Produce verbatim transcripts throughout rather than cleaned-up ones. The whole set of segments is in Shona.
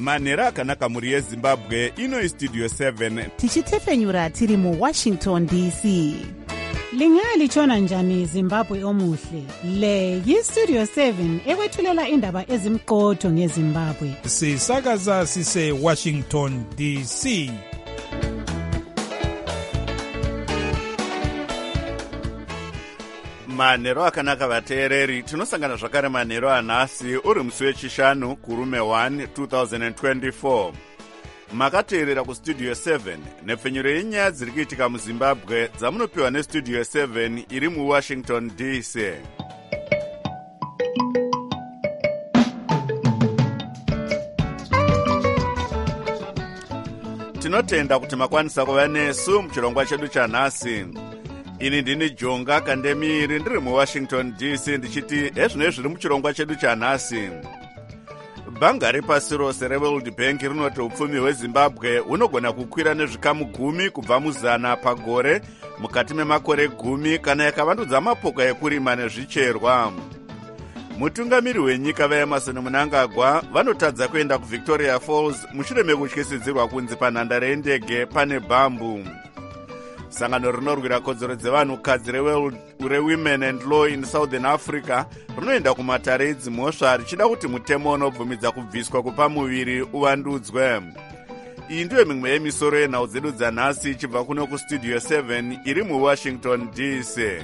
manhero akanaka mhuri yezimbabwe. Ino istudio seven tichitefenyura tiri muwashington D C. Lingalitshona njani Zimbabwe omuhle? Le yistudio seven ekwethulela indaba ezimqotho ngeZimbabwe. Sisakaza sise Washington D C. manhero akanaka vateereri, tinosangana zvakare manhero anhasi uri musi wechishanu kurume one twenty twenty-four. Makateerera kustudio seven nepfenyuro yenyaya dziri kuitika muzimbabwe dzamunopiwa nestudio seven iri muwashington D C. Tinotenda kuti makwanisa kuva nesu muchirongwa chedu chanhasi. Ini ndini Jonga Kandemiri ndiri muwashington D C ndichiti ezvino zviri muchirongwa chedu chanhasi. Bhanga repasi rose reWorld Bank rinoti upfumi hweZimbabwe hunogona kukwira nezvikamu gumi kubva muzana pagore mukati memakore gumi kana yakavandudza mapoka ekurima nezvicherwa. Mutungamiri wenyika vaEmmerson Mnangagwa vanotadza kuenda kuVictoria Falls mushure mekutyisidzirwa kunzi panhandare yendege pane bhambu. Sangano rinorwira kodzero dzevanhukadzi reWomen and Law in Southern Africa rinoenda kumatare edzimhosva richida kuti mutemo unobvumidza kubviswa kupa muviri uvandudzwe. Iyi ndiyo mimwe yemisoro yenhau dzedu dzanhasi ichibva kuno kustudio seven iri muwashington D C.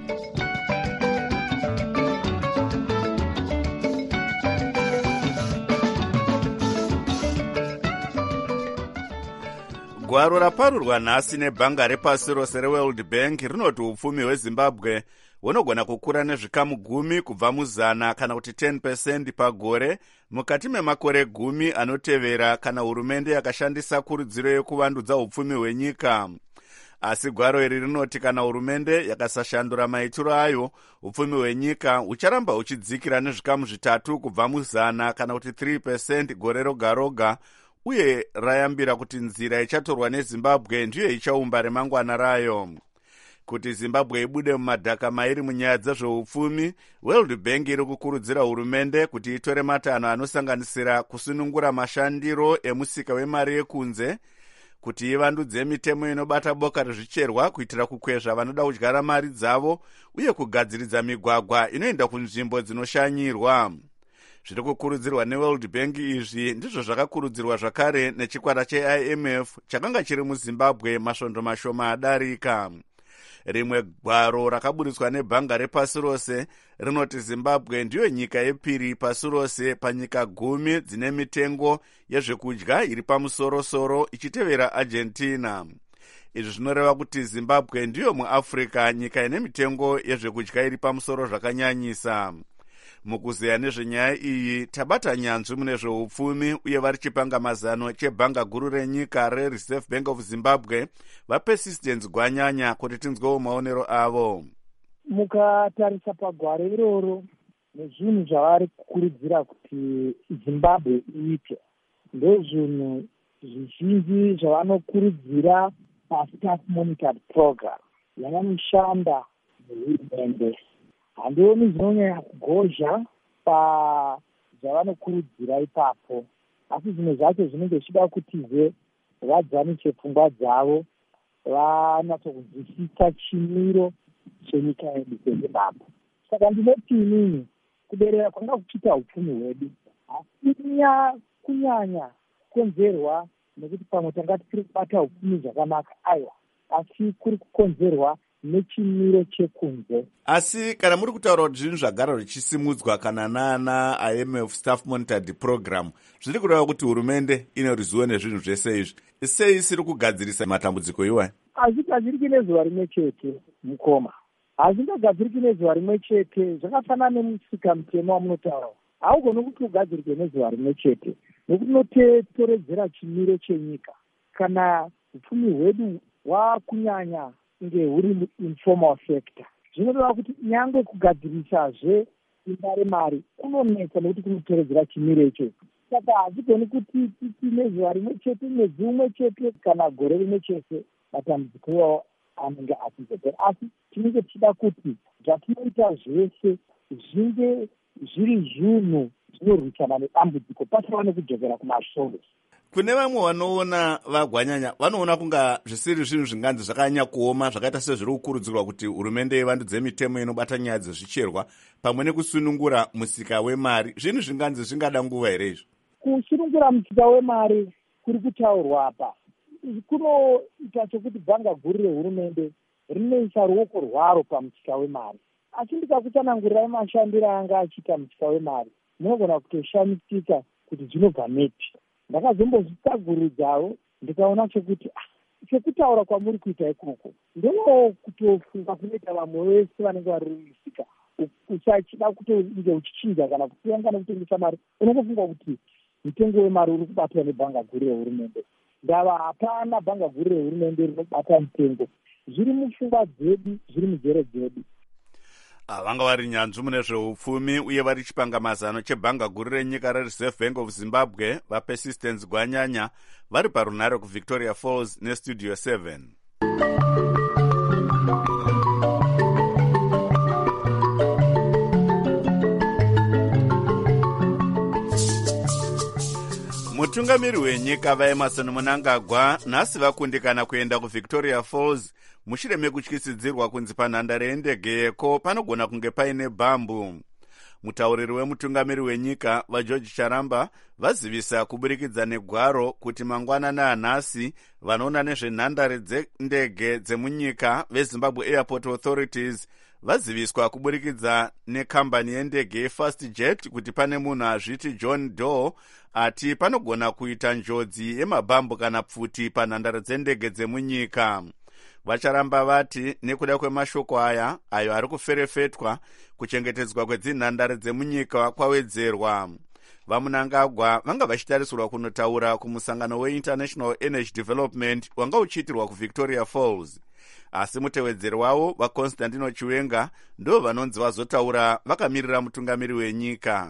Gwaro raparurwa nhasi nebhanga repasi rose reWorld Bank rinoti upfumi hweZimbabwe hunogona kukura nezvikamu gumi kubva muzana kana kuti ten percent pagore mukati memakore gumi anotevera kana hurumende yakashandisa kurudziro yekuvandudza upfumi hwenyika. Asi gwaro iri rinoti kana hurumende yakasashandura maitiro ayo, upfumi hwenyika hucharamba huchidzikira nezvikamu zvitatu kubva muzana kana kuti three percent gore roga roga, uye rayambira kuti nzira ichatorwa neZimbabwe ndiyo ichaumba remangwana rayo. Kuti Zimbabwe ibude mumadhaka mairi munyaya dzezveupfumi, World Bank iri kukurudzira hurumende kuti itore matanho anosanganisira kusunungura mashandiro emusika wemari yekunze, kuti ivandudze mitemo inobata boka rezvicherwa kuitira kukwezva vanoda kudyara mari dzavo, uye kugadziridza migwagwa inoenda kunzvimbo dzinoshanyirwa. Zviri kukurudzirwa neWorld Bank izvi ndizvo zvakakurudzirwa zvakare nechikwata cheI M F chakanga chiri muZimbabwe masvondo mashoma adarika. Rimwe gwaro rakaburitswa nebhanga repasi rose rinoti Zimbabwe ndiyo nyika yepiri pasi rose panyika gumi dzine mitengo yezvekudya iri pamusoro-soro ichitevera Argentina. Izvi zvinoreva kuti Zimbabwe ndiyo muAfrica nyika ine mitengo yezvekudya iri pamusoro zvakanyanyisa. Mukuzeya nezvenyaya iyi tabata nyanzvi mune zveupfumi uye vari chipanga mazano chebhanga guru renyika reReserve Bank of Zimbabwe vaPersistence Gwanyanya kuti tinzwewo maonero avo. Mukatarisa pagwaro iroro nezvinhu zvavari kukurudzira kuti Zimbabwe iite, ndozvinhu zvizhinji zvavanokurudzira paStaff Monitored Program yavanoshanda nehurumende. Handioni zvinonyanya kugozha pazvavanokurudzira ipapo, asi zvimwe zvacho zvinenge zvichida kutize vadzanise pfungwa dzavo vanatsokunzwisisa chimiro chenyika yedu yeZimbabwe. Saka ndinoti inini kuderera kwanga kuchiita upfumi hwedu asi kunyanya kukonzerwa nekuti pamwe tanga tiri kubata upfumi zvakanaka, aiwa, asi kuri kukonzerwa nechimiro chekunze. Asi kana muri kutaura kuti zvinhu zvagara zvichisimudzwa kana nana I M F Staff Monitored Program, zviri kureva kuti hurumende ine ruzivo nezvinhu zvese izvi, sei isiri kugadzirisa matambudziko iwayo? Hazvigadziriki nezuva rimwe chete mukoma, hazvingagadziriki nezuva rimwe chete. Zvakafanana nemusika mutemo wamunotaura, haugoni kuti ugadzirike nezuva rimwe chete, nekuti unotoredzera chimiro chenyika. Kana upfumi hwedu hwakunyanya inge huri informal sector, zvinoreva kuti nyangwe kugadzirisazve imba remari kunonetsa nekuti kunotoredzera chimiro icho. Saka hazvigoni kuti titi nezuva rimwe chete, mwedzi umwe chete kana gore rimwe chete matambudziko iwawo anenge achizopera. Asi tinenge tichida kuti zvatinoita zvese zvinge zviri zvinhu zvinorwisana nedambudziko pasava nekudzokera kumasoro. Kune vamwe vanoona vagwanyanya vanoona kunga zvisiri zvinhu zvinganzi zvakanyanya kuoma zvakaita sezviri kukurudzirwa kuti hurumende ivandudze mitemo inobata nyaya dzezvicherwa pamwe nekusunungura musika wemari. Zvinhu zvinganzi zvingada nguva here izvo? Kusunungura musika wemari kuri kutaurwa apa kunoita chokuti bhanga guru rehurumende rinoisa ruoko rwaro pamusika wemari. Asi ndikakutsanangurirai mashandiro anga achiita musika wemari, munogona kutoshamisika kuti zvinobva neti. Ndakazombozvitsagurudzawo ndikaona chokuti chekutaura kwamuri kuita ikoko ndono kutofunga kunoita vamwe vese vanenge vari musika usachida kutonge uchichinja kana kusiyangana kutengesa mari, unongofunga kuti mutengo wemari uri kubatwa nebhanga guru rehurumende. Ndava hapana bhanga guru rehurumende rinobata mutengo. Zviri mupfungwa dzedu, zviri mujere dzedu. Vanga vari nyanzvi mune zveupfumi uye vari chipangamazano chebhanga guru renyika reReserve Bank of Zimbabwe vaPersistence Gwanyanya vari parunhare kuVictoria Falls neStudio seven. Mutungamiri wenyika vaEmerson Mnangagwa nhasi vakundikana kuenda kuVictoria Falls mushure mekutyisidzirwa kunzi panhandare yendege yeko panogona kunge paine bhambu. Mutauriri wemutungamiri wenyika vaGeorge Charamba vazivisa kuburikidza negwaro kuti mangwanana anhasi vanoona nezvenhandare dzendege dzemunyika veZimbabwe Airport Authorities vaziviswa kuburikidza nekambani yendege yeFastJet kuti pane munhu azviti John Doe ati panogona kuita njodzi yemabhambu kana pfuti panhandare dzendege dzemunyika. Vacharamba vati nekuda kwemashoko aya ayo ari kuferefetwa kuchengetedzwa kwedzinhandare dzemunyika kwawedzerwa. VaMnangagwa vanga vachitarisirwa kunotaura kumusangano weInternational Energy Development wanga uchiitirwa kuVictoria Falls. Asi mutevedzeri wavo vaConstantino Chiwenga ndo vanonzi vazotaura vakamirira mutungamiri wenyika.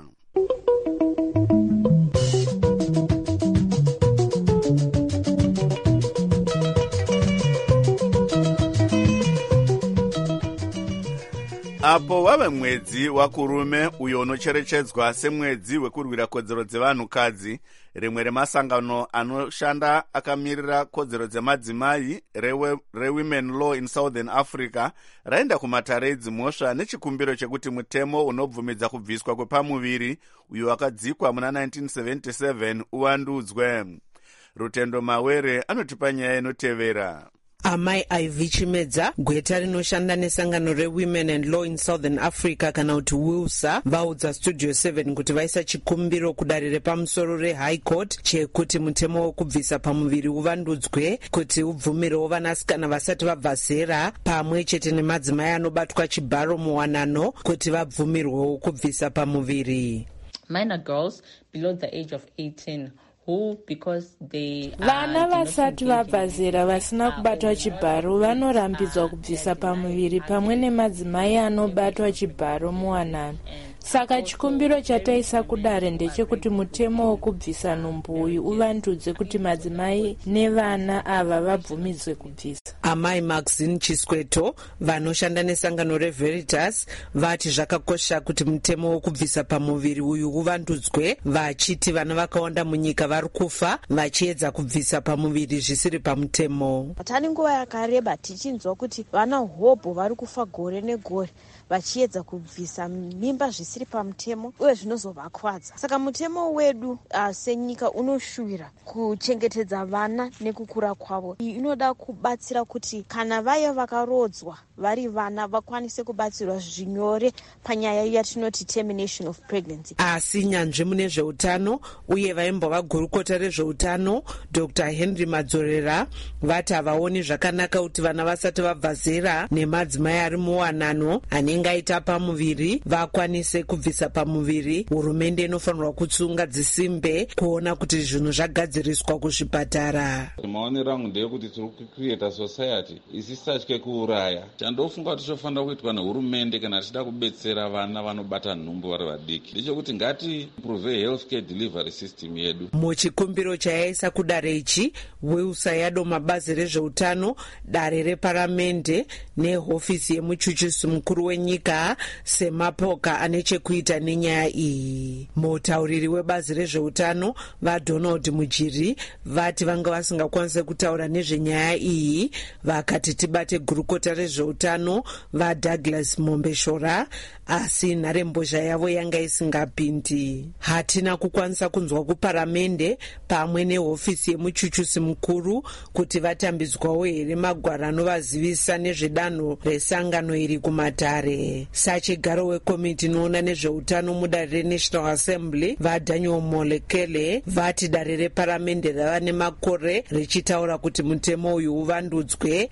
Apo wave mwedzi wakurume uyo unocherechedzwa semwedzi wekurwira kodzero dzevanhukadzi, rimwe remasangano anoshanda akamirira kodzero dzemadzimai reWomen Law in Southern Africa raenda kumatare eDzimhosva nechikumbiro chekuti mutemo unobvumidza kubviswa kwepamuviri uyo wakadzikwa muna nineteen seventy-seven uvandudzwe. Rutendo Mawere anotipa nyaya inotevera. Amai Ivy Chimedza, gweta rinoshanda nesangano reWomen and Law in Southern Africa kana kuti WILSA, vaudza Studio seven kuti vaisa chikumbiro kudare repamusoro reHigh Court chekuti mutemo wokubvisa pamuviri uvandudzwe kuti ubvumirewo vanasikana vasati vabva zera pamwe chete nemadzimai anobatwa chibharo muwanano kuti vabvumirwewo kubvisa pamuviri. Minor girls below the age of eighteen who because they vana vasati vabva zera vasina kubatwa chibharo vanorambidzwa kubvisa pamuviri pamwe nemadzimai anobatwa chibharo muwanano. Saka chikumbiro chataisa kudare ndechekuti mutemo wokubvisa nhumbu uyu uvandudze kuti madzimai nevana ava vabvumidzwe kubvisa. Amai Maxine Chisqueto vanoshanda nesangano reVeritas vati zvakakosha kuti mutemo wokubvisa pamuviri uyu uvandudzwe, vachiti vana vakawanda munyika vari kufa vachiedza kubvisa pamuviri zvisiri pamutemo. Patani nguva yakareba tichinzwa kuti vana hobho vari kufa gore negore vachiedza kubvisa mimba zvisiri pamutemo uye zvinozovakwadza. Saka mutemo wedu uh, senyika unoshuvira kuchengetedza vana nekukura kwavo. Iyi inoda kubatsira kuti kana vaya vakarodzwa vari vana vakwanise kubatsirwa zvinyore panyaya yatinoti termination of pregnancy. Asi nyanzvi mune zveutano uye vaimbova gurukota rezveutano Doctor Henry Madzorera vati havaoni zvakanaka kuti vana vasati vabva zera nemadzimai ari muwanano anenge aita pamuviri vakwanise kubvisa pamuviri. Hurumende inofanirwa kutsunga dzisimbe kuona kuti zvinhu zvagadziriswa kuzvipatara. Maonero angu ndeyekuti tiri kucreata society society isisatye kuuraya. Chandofunga kuti chofanira kuitwa nehurumende kana tichida kubetsera vana vanobata nhumbu vari vadiki ndechekuti ngati improve healthcare delivery system yedu. Muchikumbiro chayaisa kudare ichi, Wilsa yadoma bazi rezveutano, dare reparamende nehofisi yemuchuchisi mukuru wenyika semapoka ane chekuita nenyaya iyi. Mutauriri webazi rezveutano vaDonald Mujiri vati vanga vasingakwanise kutaura nezvenyaya iyi, vakati tibate gurukota rezveutano vaDouglas Mombeshora, asi nharembozha yavo yanga isingapindi. Hatina kukwanisa kunzwa kuparamende pamwe nehofisi yemuchuchusi mukuru kuti vatambidzwawo here magwaro anovazivisa nezvedanho resangano iri kumatare. Sachigaro wekomiti inoona nezveutano mudare reNational Assembly vaDaniel Molekele vati dare reparamende rava nemakore richitaura kuti mutemo uyu uvandudzwe.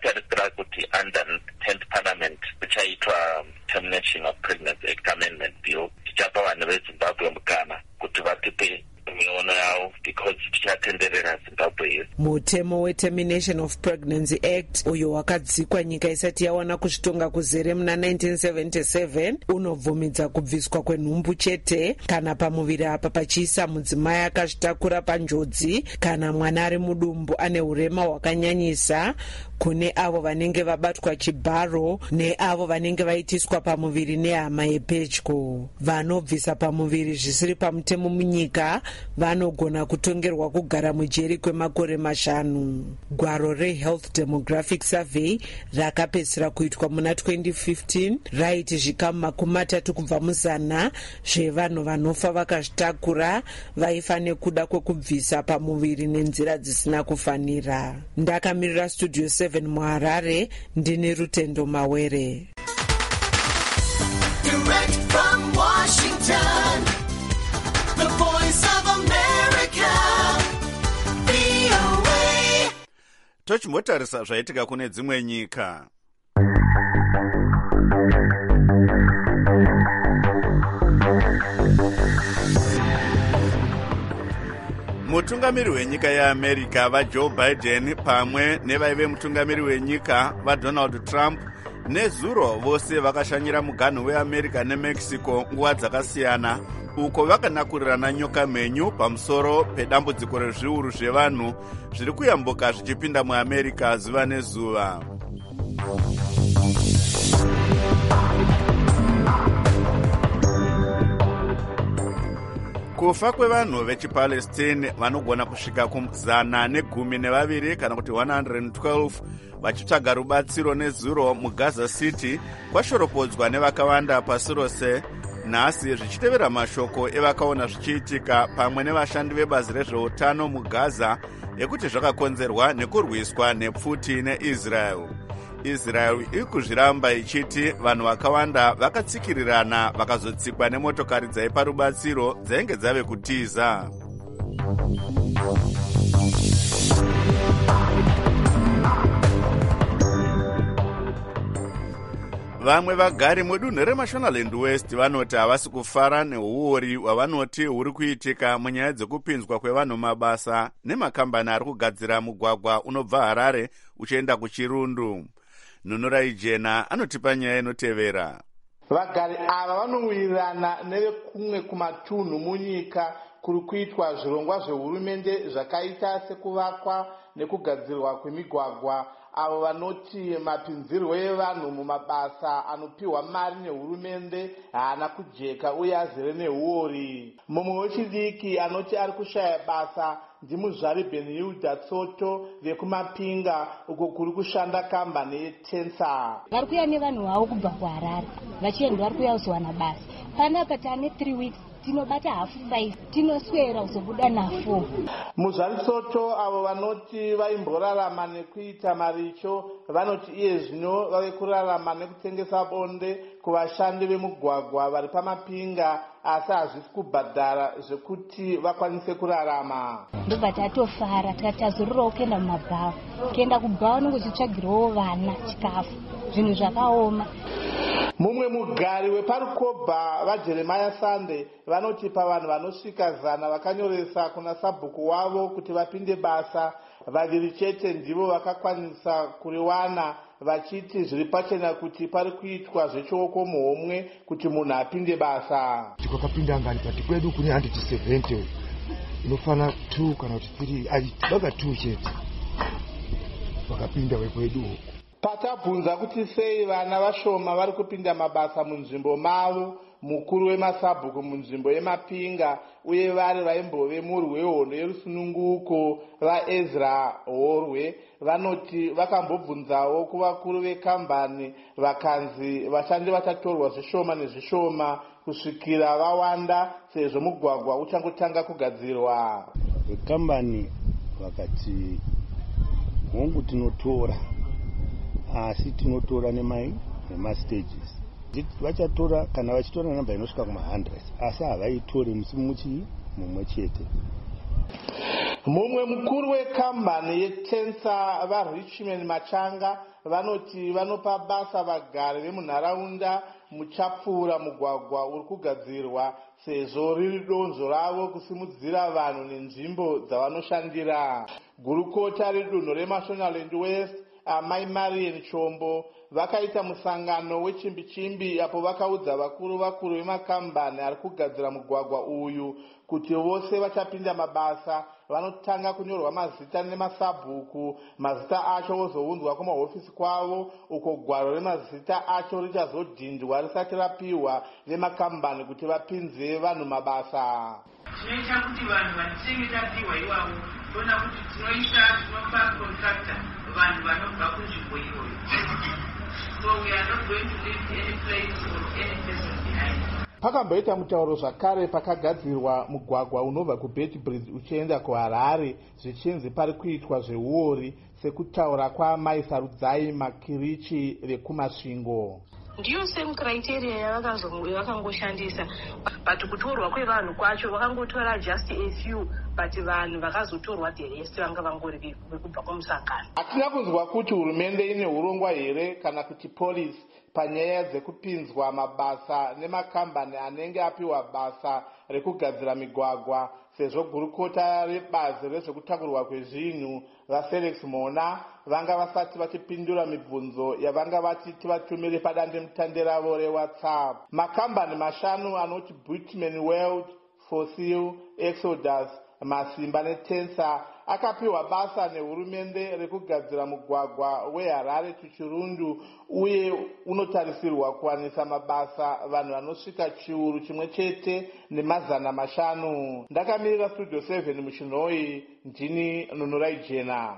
kuti under tenth parliament kuchaitwa termination of pregnancy act amendment bill tichapa vanhu veZimbabwe mukana kuti vatipe miono yavo because tichatenderera Zimbabwe yedu. Mutemo wetermination of pregnancy act uyo wakadzikwa nyika isati yawana kuzvitonga kuzere muna nineteen seventy-seven unobvumidza kubviswa kwenhumbu chete kana pamuviri apa pachiisa mudzimai akazvitakura panjodzi kana mwana ari mudumbu ane hurema hwakanyanyisa, kune avo vanenge vabatwa chibharo neavo vanenge vaitiswa pamuviri nehama yepedyo. Vanobvisa pamuviri zvisiri pamutemo munyika vanogona kutongerwa kugara mujeri kwemakore mashanu. Gwaro reHealth Demographic Survey rakapedzisira kuitwa muna twenty fifteen raiti zvikamu makumi matatu kubva muzana zvevanhu vanofa vakazvitakura vaifa nekuda kwekubvisa pamuviri nenzira dzisina kufanira. Ndakamirira Studio seven muHarare, ndini Rutendo Mawere. Direct from Washington, the voice of America, V O A. Tochimbotarisa zvaitika kune dzimwe nyika. Mutungamiri wenyika yeAmerica vaJoe Biden pamwe nevaive mutungamiri wenyika vaDonald Trump nezuro vose vakashanyira muganhu weAmerica neMexico nguva dzakasiyana, uko vakanakurirana nyoka mhenyu pamusoro pedambudziko rezviuru zvevanhu zviri kuyambuka zvichipinda muAmerica zuva nezuva. Kufa kwevanhu vechiPalestine vanogona kusvika kuzana negumi nevaviri kana kuti one hundred twelve vachitsvaga rubatsiro nezuro muGaza City kwashoropodzwa nevakawanda pasi rose nhasi, zvichitevera mashoko evakaona zvichiitika pamwe nevashandi vebazi rezveutano muGaza ekuti zvakakonzerwa nekurwiswa nepfuti neIsrael. Israel iri kuzviramba ichiti vanhu vakawanda vakatsikirirana vakazotsikwa nemotokari dzaipa rubatsiro dzainge dzave kutiza. Vamwe vagari mudunhu reMashonaland West vanoti havasi kufara neuori hwavanoti huri kuitika munyaya dzekupinzwa kwevanhu mabasa nemakambani ari kugadzira mugwagwa unobva Harare uchienda kuChirundu. Nunurai Jena anotipa nyaya inotevera. Vagari ava vanowirirana nevekumwe kumatunhu munyika kuri kuitwa zvirongwa zvehurumende zvakaita sekuvakwa nekugadzirwa kwemigwagwa, avo vanoti mapinzirwo evanhu mumabasa anopiwa mari nehurumende haana kujeka uye azere neuori. Mumwe wechidiki anoti ari kushaya basa ndimuzvari Benhilda Tsoto vekumapinga uko kuri kushanda kambani yeTensa. Vari kuya nevanhu vavo kubva kuHarare vachienda vari kuya kuzowana basa. Panapa tane three weeks tinobata half size tinoswera kuzobuda nafo. Muzvari Tsoto avo vanoti vaimborarama nekuita maricho vanoti iye zvino vave kurarama nekutengesa bonde kuvashandi vemugwagwa vari pamapinga, asi hazvisi kubhadhara zvekuti vakwanise kurarama. Ndobva tatofara tikati tazororawo kuenda mumabhawa, kuenda kubhawa unenge uchitsvagirawo vana chikafu, zvinhu zvakaoma. Mumwe mugari wepaRukobha vaJeremiah Sande vanoti pavanhu vanosvika zana vakanyoresa kuna sabhuku wavo kuti vapinde basa, vaviri chete ndivo vakakwanisa kuriwana, vachiti zviri pachena kuti pari kuitwa zvechioko muhomwe kuti munhu apinde basa. Tikakapinda ngani pati kwedu kune one hundred seventy inofana two kana kuti three aibaka two chete vakapinda wekwedu uko. Patabvunza kuti sei vana vashoma vari kupinda mabasa munzvimbo mavo, mukuru wemasabhuku munzvimbo yemapinga uye vari vaimbove murwi wehondo yerusununguko vaEzra Horwe vanoti vakambobvunzawo kuvakuru vekambani vakanzi vashandi vachatorwa zvishoma nezvishoma kusvikira vawanda sezvo mugwagwa uchangotanga kugadzirwa. Vekambani vakati hongu tinotora asi tinotora nemai nemastages vachatora kana vachitora namba inosvika kuma hundred asi havaitori musi muchi mumwe chete. Mumwe mukuru wekambani yetensa vaRichman Machanga vanoti vanopa basa vagari vemunharaunda muchapfuura mugwagwa uri kugadzirwa sezvo riri donzvo ravo kusimudzira vanhu nenzvimbo dzavanoshandira. Gurukota redunhu reMashonaland West Amai Marian Chombo vakaita musangano wechimbi chimbi apo vakaudza vakuru vakuru vemakambani ari kugadzira mugwagwa uyu kuti vose vachapinda mabasa vanotanga kunyorwa mazita nemasabhuku, mazita acho ozounzwa kumahofisi kwavo uko gwaro remazita acho richazodhindwa risati rapiwa vemakambani kuti vapinze vanhu mabasa. Zvinoita kuti vanhu vanenge tapiwa iwavo toona kuti tinoisa tinopa contractor vanhu vanobva kunzvimbo iyoyo. So we are not going to leave any place or any person behind. Pakamboita mutauro zvakare pakagadzirwa mugwagwa unobva kuBeitbridge uchienda kuHarare zvichinzi pari kuitwa zveuori sekutaura kwaMai Sarudzai Makirichi vekumasvingo. Ndiyo same criteria yavakangoshandisa but kutorwa kwevanhu kwacho vakangotora just a few but vanhu vakazotorwa the rest vanga vangori vekubva kumusangano. Hatina kunzwa kuti hurumende ine urongwa here kana kuti polisi panyaya dzekupinzwa mabasa nemakambani anenge apiwa basa rekugadzira migwagwa sezvo gurukota rebazi rezvekutakurwa kwezvinhu vaFelix Mona vanga vasati vachipindura mibvunzo yavanga vachiti vatumire padande mutande ravo reWhatsApp. Makambani mashanu anoti Buitman World, Fossil, Exodus, Masimba neTensa akapiwa basa nehurumende rekugadzira mugwagwa weHarare kuChirundu uye unotarisirwa kuwanisa mabasa vanhu vanosvika chiuru chimwe chete nemazana mashanu. Ndakamirira Studio seven muChinoi, ndini Nunurai Jena.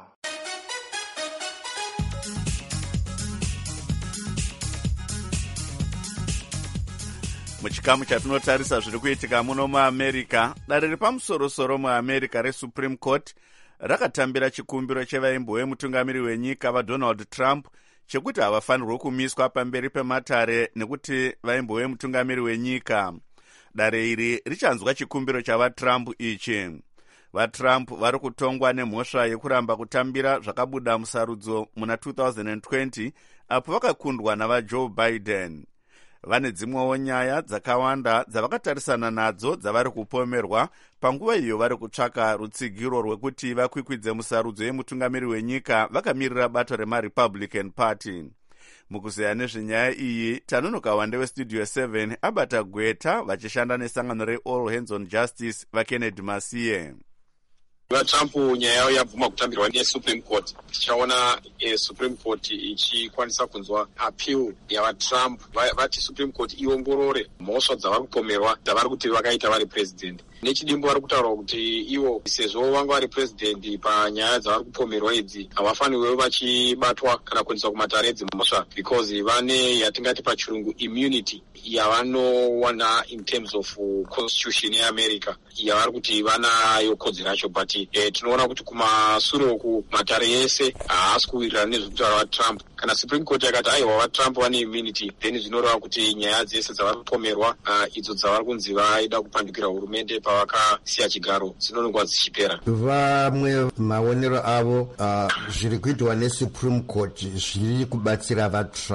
Muchikamu chatinotarisa zviri kuitika muno muAmerica, dare repamusoro-soro muAmerica reSupreme Court rakatambira chikumbiro chevaimbove mutungamiri wenyika vaDonald Trump chekuti havafanirwe kumiswa pamberi pematare nekuti vaimbove mutungamiri wenyika. Dare iri richanzwa chikumbiro chavaTrump ichi. VaTrump vari kutongwa nemhosva yekuramba kutambira zvakabuda musarudzo muna two thousand twenty apo vakakundwa navaJoe Biden. Vane dzimwewo nyaya dzakawanda dzavakatarisana nadzo dzavari kupomerwa panguva iyo vari kutsvaka rutsigiro rwekuti vakwikwidze musarudzo yemutungamiri wenyika vakamirira bato remaRepublican Party. Mukuzeya nezvenyaya iyi tanonoka wande weStudio seven abata gweta vachishanda nesangano reAll Hands on Justice vaKennedy Masiye. VaTrump nyaya yavo yabvuma kutambirwa neSupreme Court. Tichaona eh, Supreme Court ichikwanisa kunzwa appeal yavaTrump vati Supreme Court iongorore mhosva dzavari kupomerwa dzavari kuti vakaita vari president. Nechidimbo vari kutaura kuti ivo sezvo vanga vari president panyaya dzavari kupomerwa idzi havafanirwe vachibatwa kana kuendeswa kumatare edzimhosva because vane yatingati pachirungu immunity yavanowana in terms of constitution yeAmerica yavari kuti vanayo kodzero yacho but eh, tinoona kuti kumashure uku matare ese haasi kuwirirana nezvekutaura vaTrump. Kana Supreme Court yakati aiwa vaTrump vane immunity then zvinoreva kuti nyaya dzese dzavari kupomerwa uh, idzo dzavari kunzi vaida kupandukira hurumende pavakasiya chigaro dzinonongwa dzichipera. Vamwe maonero avo uh, zviri kuitwa neSupreme Court zviri kubatsira vaTrump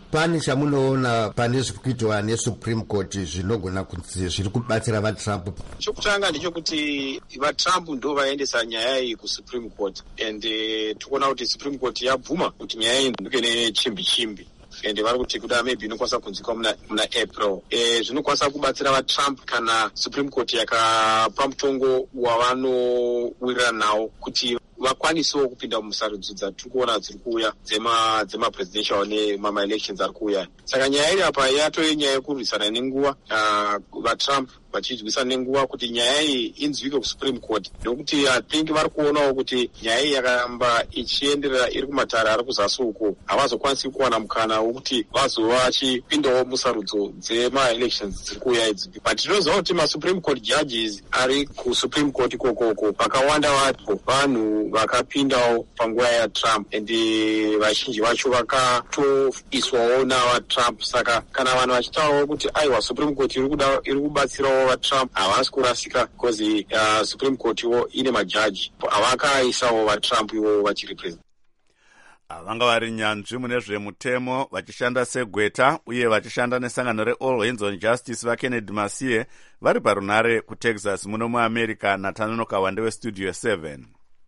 Pani chamunoona pane zvikuitwa nesupreme court zvinogona kunzi zviri kubatsira vatrump? Chokutanga ndechekuti vatrump ndo vaendesa nyaya iyi kusupreme court, and uh, tikuona kuti supreme court yabvuma kuti nyaya iyi nduke nechimbi chimbi, and vari kuti kuda maybe inokwanisa kunzwika muna, muna April. E, zvinokwanisa kubatsira vatrump kana supreme court yakapa mutongo wavanowirirana nawo kuti vakwanisewo kupinda musarudzo dzatiri kuona dziri kuuya dzema dzemapresidential nemama-elections ari kuuya. Saka nyaya iri apa yatove nyaya yekurwisana nenguva, uh, vatrump vachirwisana nenguva kuti nyaya iyi inzwike kusupreme court, nekuti I think vari kuonawo kuti nyaya iyi yakaramba ichienderera iri kumatare ari kuzasi uko, havazokwanisi kuwana mukana wekuti vazova vachipindawo musarudzo dzema-elections dziri kuuya idzi. But tinoziva kuti masupreme court judges ari kusupreme court ikokoko vakawanda vapo vanhu vakapindawo panguva yaTrump, and vazhinji vacho vakatoiswawo navaTrump. Saka kana vanhu vachitaurawo kuti aiwa supreme court iri kuda iri kubatsirawo vaTrump, havasi kurasika, because uh, supreme court iwo ine majaji havakaisawo vaTrump ivo vachirepresent. Vanga vari nyanzvi mune zvemutemo vachishanda segweta uye vachishanda nesangano reAll Hands on Justice vaKennedy Masie vari parunare kuTexas muno muAmerica. Natanonoka Wande weStudio seven.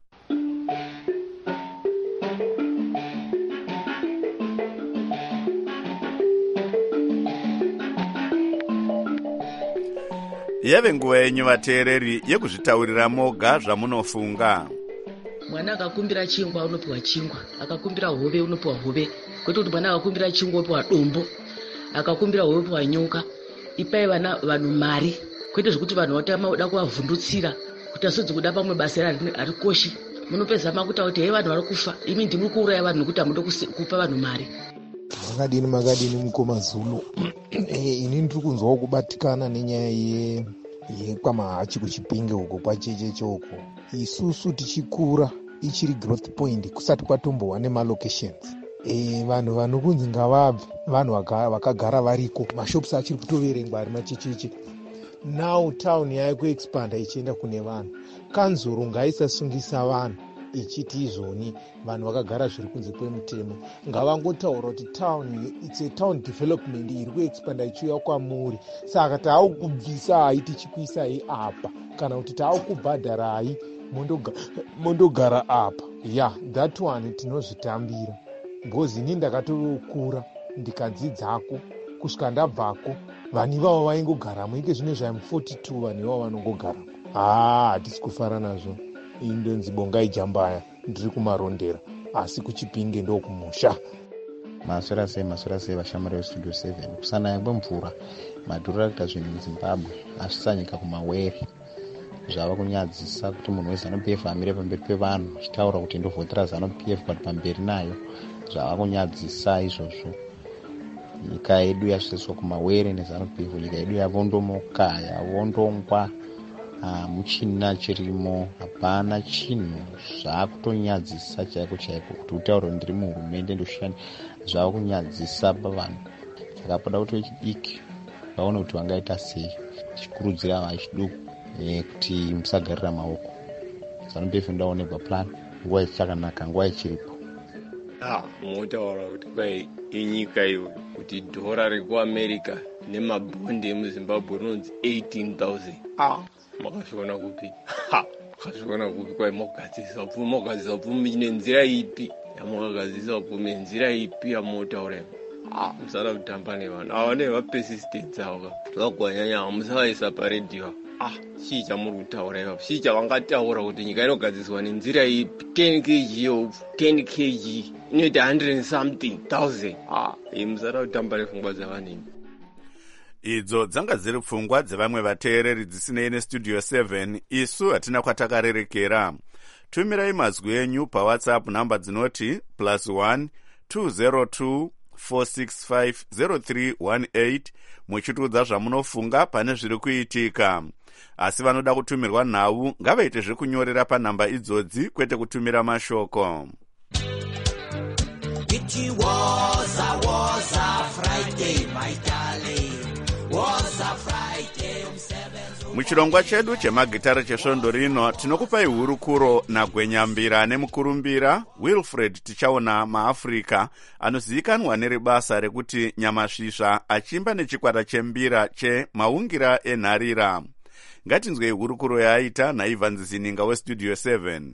Yave nguva yenyu vateereri yekuzvitaurira moga zvamunofunga. Mwana akakumbira chingwa unopiwa chingwa, akakumbira hove unopiwa hove, kwete kuti mwana akakumbira chingwa unopiwa dombo, akakumbira hove unopiwa nyoka. Ipai vana vanhu mari, kwete zvekuti vanhu vatama kuda kuvavhundutsira kuti asodzi kuda pamwe basa ari koshi. Munopedza makuta kuti hei vanhu vari kufa, imi ndimuri kuuraya vanhu kuti hamuda kupa vanhu mari. Makadini makadini mukoma Zulu. Ini ndiri kunzwawo kubatikana nenyaya ye yekwamahachi kuchipinge uko kwacheche choko. Isusu tichikura ichiri growth point kusati kwatombowa nemalocations. E, vanhu vanokunzi ngavabve vanhu vakagara variko, mashops achiri kutoverengwa ari machecheche. Now town yayo kuexpanda ichienda kune vanhu. Kanzuru ngaisasungisa vanhu ichiti izvoni vanhu vakagara zviri kunze kwemutemo. Ngavangotaura kuti town it's a town development iri kuexpanda ichiuya kwamuri. Saka taakubvisa hai tichikuisai apa, kana kuti taakubhadharai mondogara apa. Yeah, that one tinozvitambira. Because ini ndakatokura ndikadzidzako kusvika ndabvako vanhu ivavo vaingogaramo. Ike zvino zvaim forty-two vanhu ivavo vanongogara. Ah, hatisi kufara nazvo. Indonzi bongai jambaya ndiri kumarondera, asi kuchipinge ndo kumusha. Masora sei masora sei vashamari veStudio seven. Kusanaya kwemvura madhurira kuita zvinhu muZimbabwe azvisanyika kumawere. Zvava kunyadzisa kuti munhu weZanu P F amire pamberi pevanhu achitaura kuti ndovhotera Zanu P F kwati pamberi nayo. Zvava kunyadzisa izvozvo. Nyika yedu yasvitswa kumawere neZanu P F, nyika yedu yavondomoka yavondongwa. Ah, muchina chirimo, hapana chinhu. Zvakutonyadzisa chaiko chaiko kuti utauro ndiri muhurumende ndoshanda. Zvakunyadzisa pavanhu. Saka pada kuti vechidiki vaone kuti vangaita sei. Chikurudzira vachiduku eh, kuti musagarira maoko. Zanu P F ndaonebva plan nguva ichakanaka, nguva ichiripo. Ah, motaura kuti kwai inyika iyo kuti dhora rekuAmerica nemabhondi emuZimbabwe rinonzi eighteen thousand. Ah, makazviona kupi? Ha, makazviona kupi? Kwai mogadzisa pfumi, mogadzisa pfumi nenzira ipi? Yamogadzisa pfumi nenzira ipi yamotaura? Ah, musara kutamba nevanhu ava nevapersistence ava zvakanyanya, musavaisa paredhiyo. Ah, chii chamuri kutaura ipapo? Chii chavangataura kuti nyika inogadziswa nenzira ipi? ten kilograms ten kilograms inoita one hundred and something thousand. Ah, musara kutamba nepfungwa dzavanhu. Idzo dzanga dziri pfungwa dzevamwe vateereri dzisinei neStudio seven. Isu hatina kwatakarerekera. Tumirai mazwi enyu paWhatsApp namba dzinoti plus one two zero two four six five zero three one eight muchitiudza zvamunofunga pane zviri kuitika. Asi vanoda kutumirwa nhau ngavaite zvekunyorera panhamba idzodzi kwete kutumira mashoko. It was a was a Friday, my darling. Was a Friday. Muchirongwa chedu chemagitare chesvondo rino tinokupai hurukuro naGwenyambira nemukurumbira Wilfred tichaona maAfrica anozivikanwa neribasa rekuti nyamasvisva achimba nechikwata chembira chemaungira enharira. Ngatinzwei hurukuro yaaita naIvan Zininga westudio seven.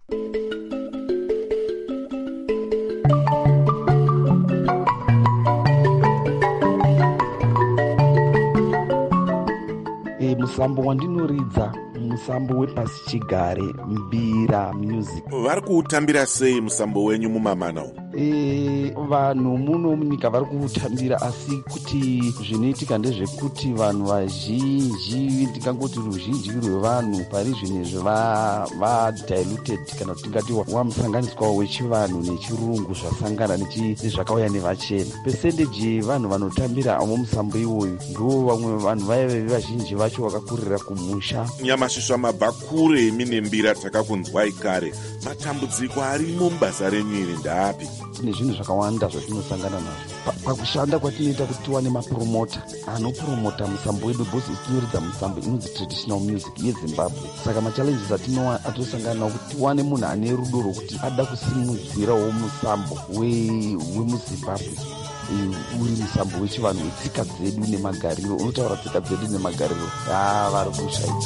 E, musambo wandinoridza musambo wepasi chigare mbira music. Vari kuutambira sei musambo wenyu mumamana umu? E, vanhu muno munyika vari kuutambira, asi kuti zvinoitika ndezvekuti vanhu vazhinji, ndingangoti ruzhinji rwevanhu pari zvinezvi vadiluted kana kuti tingati wamusanganiswawo wechivanhu nechirungu zvasangana nezvakauya nevachena. Percentage yevanhu vanotambira amo musambo iwoyu ndo vamwe vanhu vaive vazhinji vacho vakakurira kumusha. Nyamasvisva mabva kure mine mbira takakunzwai kare. Matambudziko arimo mubasa renyu iri ndaapi? Tine zvinhu zvakawanda zvatinosangana nazvo pakushanda kwatinoita kuti tiwane mapromota anopromota musambo wedu, bhosi tinoridza musambo inonzi traditional music yeZimbabwe. Saka machallenges atinosangana nawo kuti tiwane munhu ane rudo rwokuti ada kusimudzirawo musambo wemuZimbabwe uri musambo wechivanhu wetsika dzedu nemagariro, unotaura tsika dzedu nemagariro. Ah, vari kushaidza.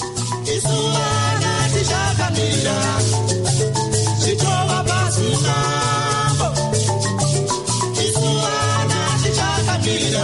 Chitova pasunambo Isuana chichakamira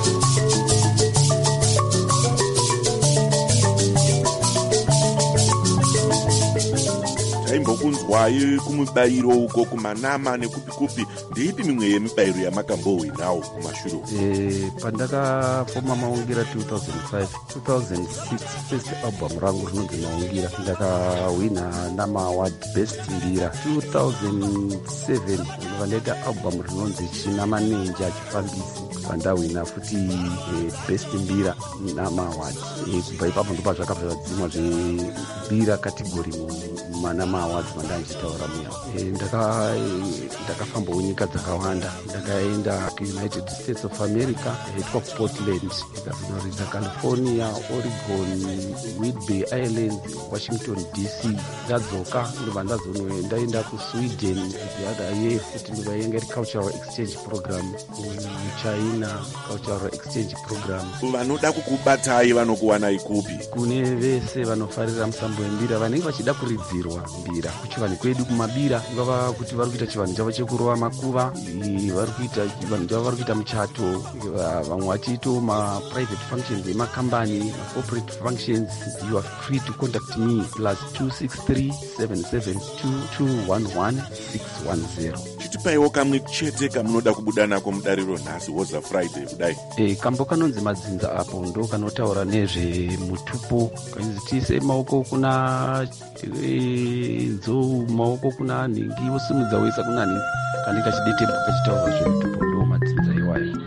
taimbokunzwai kumubayiro uko kumanama nekupi kupi. Ndeipi mimwe yemibayiro yamakambohwinawo kumashuro? E, pandakafoma maungira two thousand five two thousand six first album rangu rinonzi maungira ndakahwina nama-award best mbira. Two thousand seven vandaita album rinonzi china manenje achifambisi vandahwina futi e, best mbira nama-award. E, kubva ipapo ndopa zvakabva zvadzimwa zvembira kategori manama awards vandandichitaura muya. E, ndaka ndakafambawo nyika dzakawanda. Ndakaenda kuUnited States of America, ndikaitwa kuPortland, ndikazonoridza California, Oregon, Whidbey Island, Washington D C. Ndadzoka ndobva ndazonoendaenda kuSweden the other year futi ndikaenga cultural exchange program kuChina, cultural exchange program. Vanoda kukubatai vanokuwanai kupi? Kune vese vanofarira musambo wembira vanenge vachida kuridzirwa mbira kuchivanhu kwedu kumabira, ngava kuti vari kuita chivanhu chavo chekurova makuva, vari kuita chivanhu chavo vari kuita muchato, vamwe vachiito maprivate functions emakambani, macorporate functions. You are free to contact me plus two six three seven seven two two one one six one zero. Chitipaiwo kamwe chete kamunoda kubuda nako mudariro nhasi woza Friday kudai. E, kambo kanonzi madzinza apo ndo kanotaura nezvemutupo, kanonzi tiise maoko kuna e, nzou, maoko kuna nhingi, wosimudza woisa kuna nhingi, kanenge kachidetemba kachitaura zvemutupo, ndo madzinza iwayo.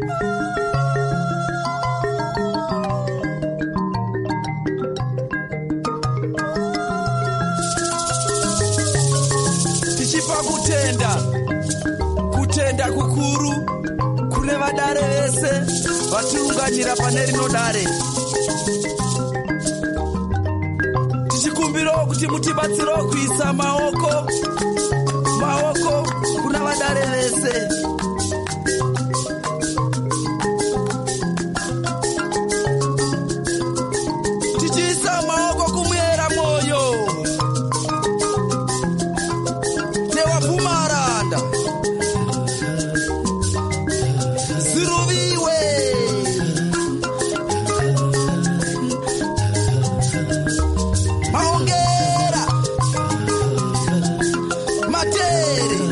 Tichipa kutenda kutenda kukuru kune vadare vese vatiunganyira pane rino dare, tichikumbirawo kuti mutibatsirewo kuisa maoko maoko kuna vadare vese. Tichiisa maoko kumuyera mwoyo newapumaranda ziruviwe maongera matere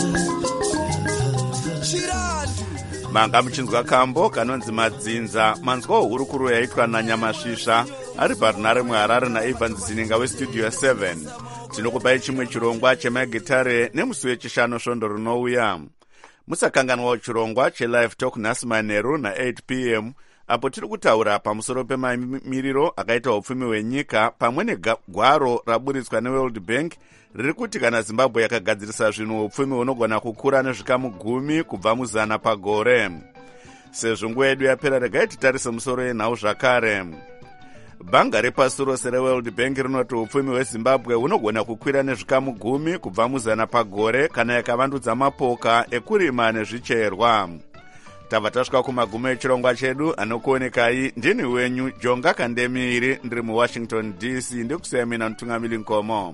chirandu. Manga muchinzwa kambo kanonzi madzinza. Manzwa hurukuro yaitwa naNyamasvisva ari parunare muHarare naIvan Zininga westudio seven. Tinokupai chimwe chirongwa chemagitare nemusi wechishanu svondo rinouya. Musakanganwawo chirongwa chelive talk nhasi manheru na-eight p m apo tiri kutaura pamusoro pemamiriro akaita upfumi hwenyika pamwe negwaro raburitswa neWorld Bank riri kuti kana Zimbabwe yakagadzirisa zvinhu upfumi hunogona kukura nezvikamu gumi kubva muzana pagore. Sezvo nguva yedu yapera, regai titarise musoro yenhau zvakare. bhanga repasi rose reworld bank rinoti upfumi hwezimbabwe hunogona kukwira nezvikamu gumi kubva muzana pagore kana yakavandudza mapoka ekurima nezvicherwa. Tabva tasvika kumagumo echirongwa chedu. Anokuonekai ndini wenyu Jonga Kandemiri, ndiri muWashington D C, ndikusiyai mina Mutungamiri Nkomo.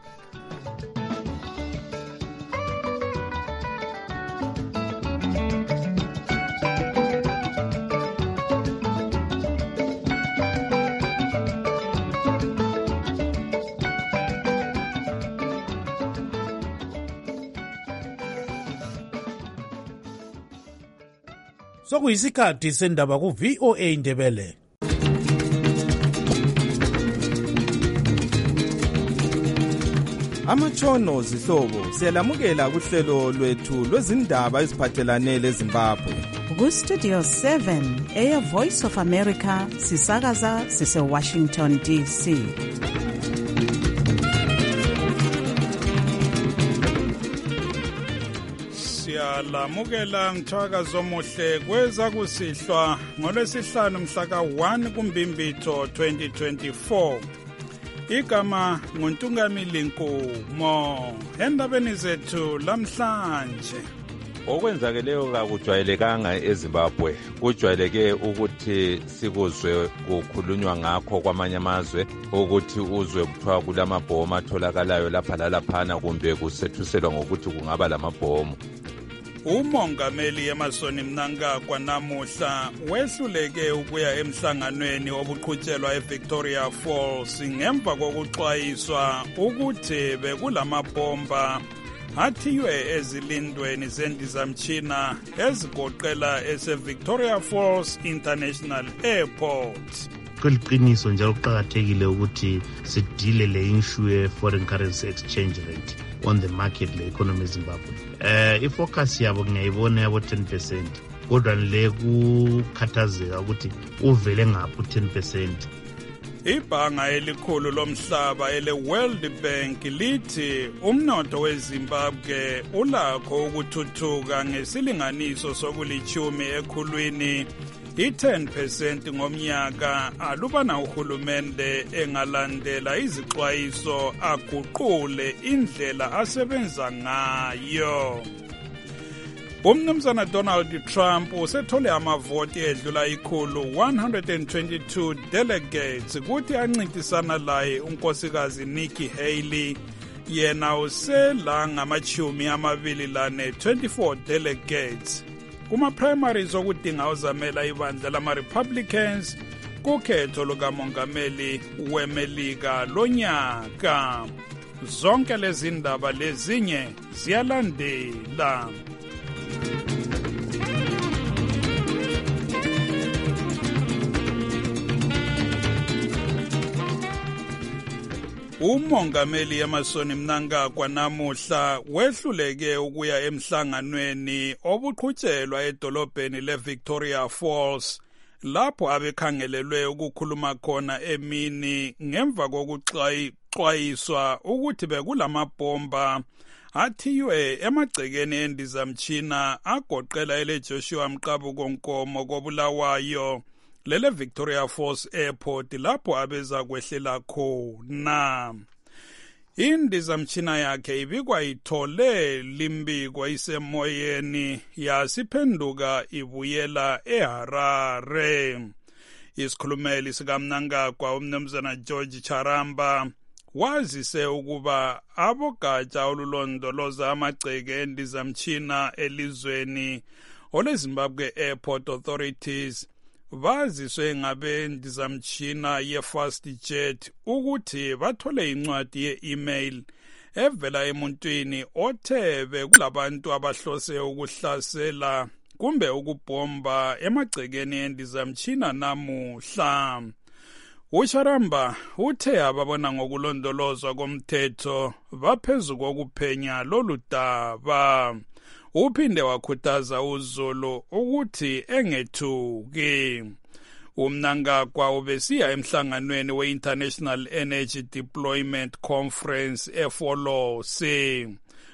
Sokuyisikhathi sendaba ku V O A Ndebele. Amatshono zihlobo siyalamukela kuhlelo lwethu lwezindaba eziphathelane leZimbabwe. Ku Studio seven eya Voice of America sisakaza sise Washington D C. Siyalamukela ngithakazo omuhle kweza kusihlwa ngolwesihlanu mhla ka one kuMbimbitho twenty twenty-four. Igama nguNtungamili Nkomo. Endabeni zethu lamhlanje. Okwenzakeleyo kakujwayelekanga eZimbabwe. Kujwayeleke ukuthi sikuzwe kukhulunywa ngakho kwamanye amazwe, ukuthi uzwe kuthiwa kulamabhomu atholakalayo lapha lalaphana kumbe kusethuselwa ngokuthi kungaba lamabhomu. Umongameli Emmerson Mnangagwa namuhla wehluleke ukuya emhlanganweni obuqhutshelwa eVictoria Falls ngemva kokuxwayiswa ukuthi bekulamabhomba athiywe ezilindweni zendizamtshina ezigoqela ese-Victoria Falls International Airport. Kuliqiniso njalo kuqakathekile ukuthi sidile le issue ye-foreign currency exchange rate on the market le economy eZimbabwe. Eh ifocus yabo ngiyayibona yabo ten percent. Kodwa le kukhathazeka ukuthi uvele ngapho ten percent. Ibhanga elikhulu lomhlaba ele World Bank lithi umnotho weZimbabwe ulakho ukuthuthuka ngesilinganiso sokulichumi ekhulwini i-ten percent ngomnyaka alubana uhulumende engalandela izixwayiso aguqule indlela asebenza ngayo. Umnumzana Donald Trump usethole amavoti edlula ikhulu one hundred twenty-two delegates kuthi ancintisana laye unkosikazi Nikki Haley yena usela ngamachumi amabili lane twenty-four delegates. Kuma primaries okudinga uzamela ibandla lama-Republicans kukhetho lukamongameli weMelika lonyaka. Zonke lezi ndaba lezinye ziyalandela. Umongameli Emmerson Mnangagwa namuhla wehluleke ukuya emhlanganweni obuqhutshelwa edolobheni leVictoria Falls lapho abekhangelelwe ukukhuluma khona emini ngemva kokuxwayiswa ukuthi bekulamabhomba athiywe emagcekeni endizamtshina agoqela ele Joshua Mqabuko Nkomo koBulawayo lele Victoria Falls Airport lapho abeza kwehlela khona. Indizamtshina yakhe ibikwa ithole limbiko isemoyeni yasiphenduka ibuyela eHarare. Isikhulumeli sikaMnangagwa umnumzana George Charamba wazise ukuba abogatsha olulondoloza amagceke endizamtshina elizweni oleZimbabwe Airport Authorities baziswe ngabendizamtshina ye-FastJet ukuthi bathole incwadi ye-email evela emuntwini othe bekulabantu abahlose ukuhlasela kumbe ukubhomba emagcekeni endizamtshina namuhla. Ucharamba uthe ababona ngokulondolozwa komthetho baphezu kokuphenya lolu daba. Uphinde wakhuthaza uZulu ukuthi engethuki. UMnangagwa ubesiya emhlanganweni we-International Energy Deployment Conference eFolosi.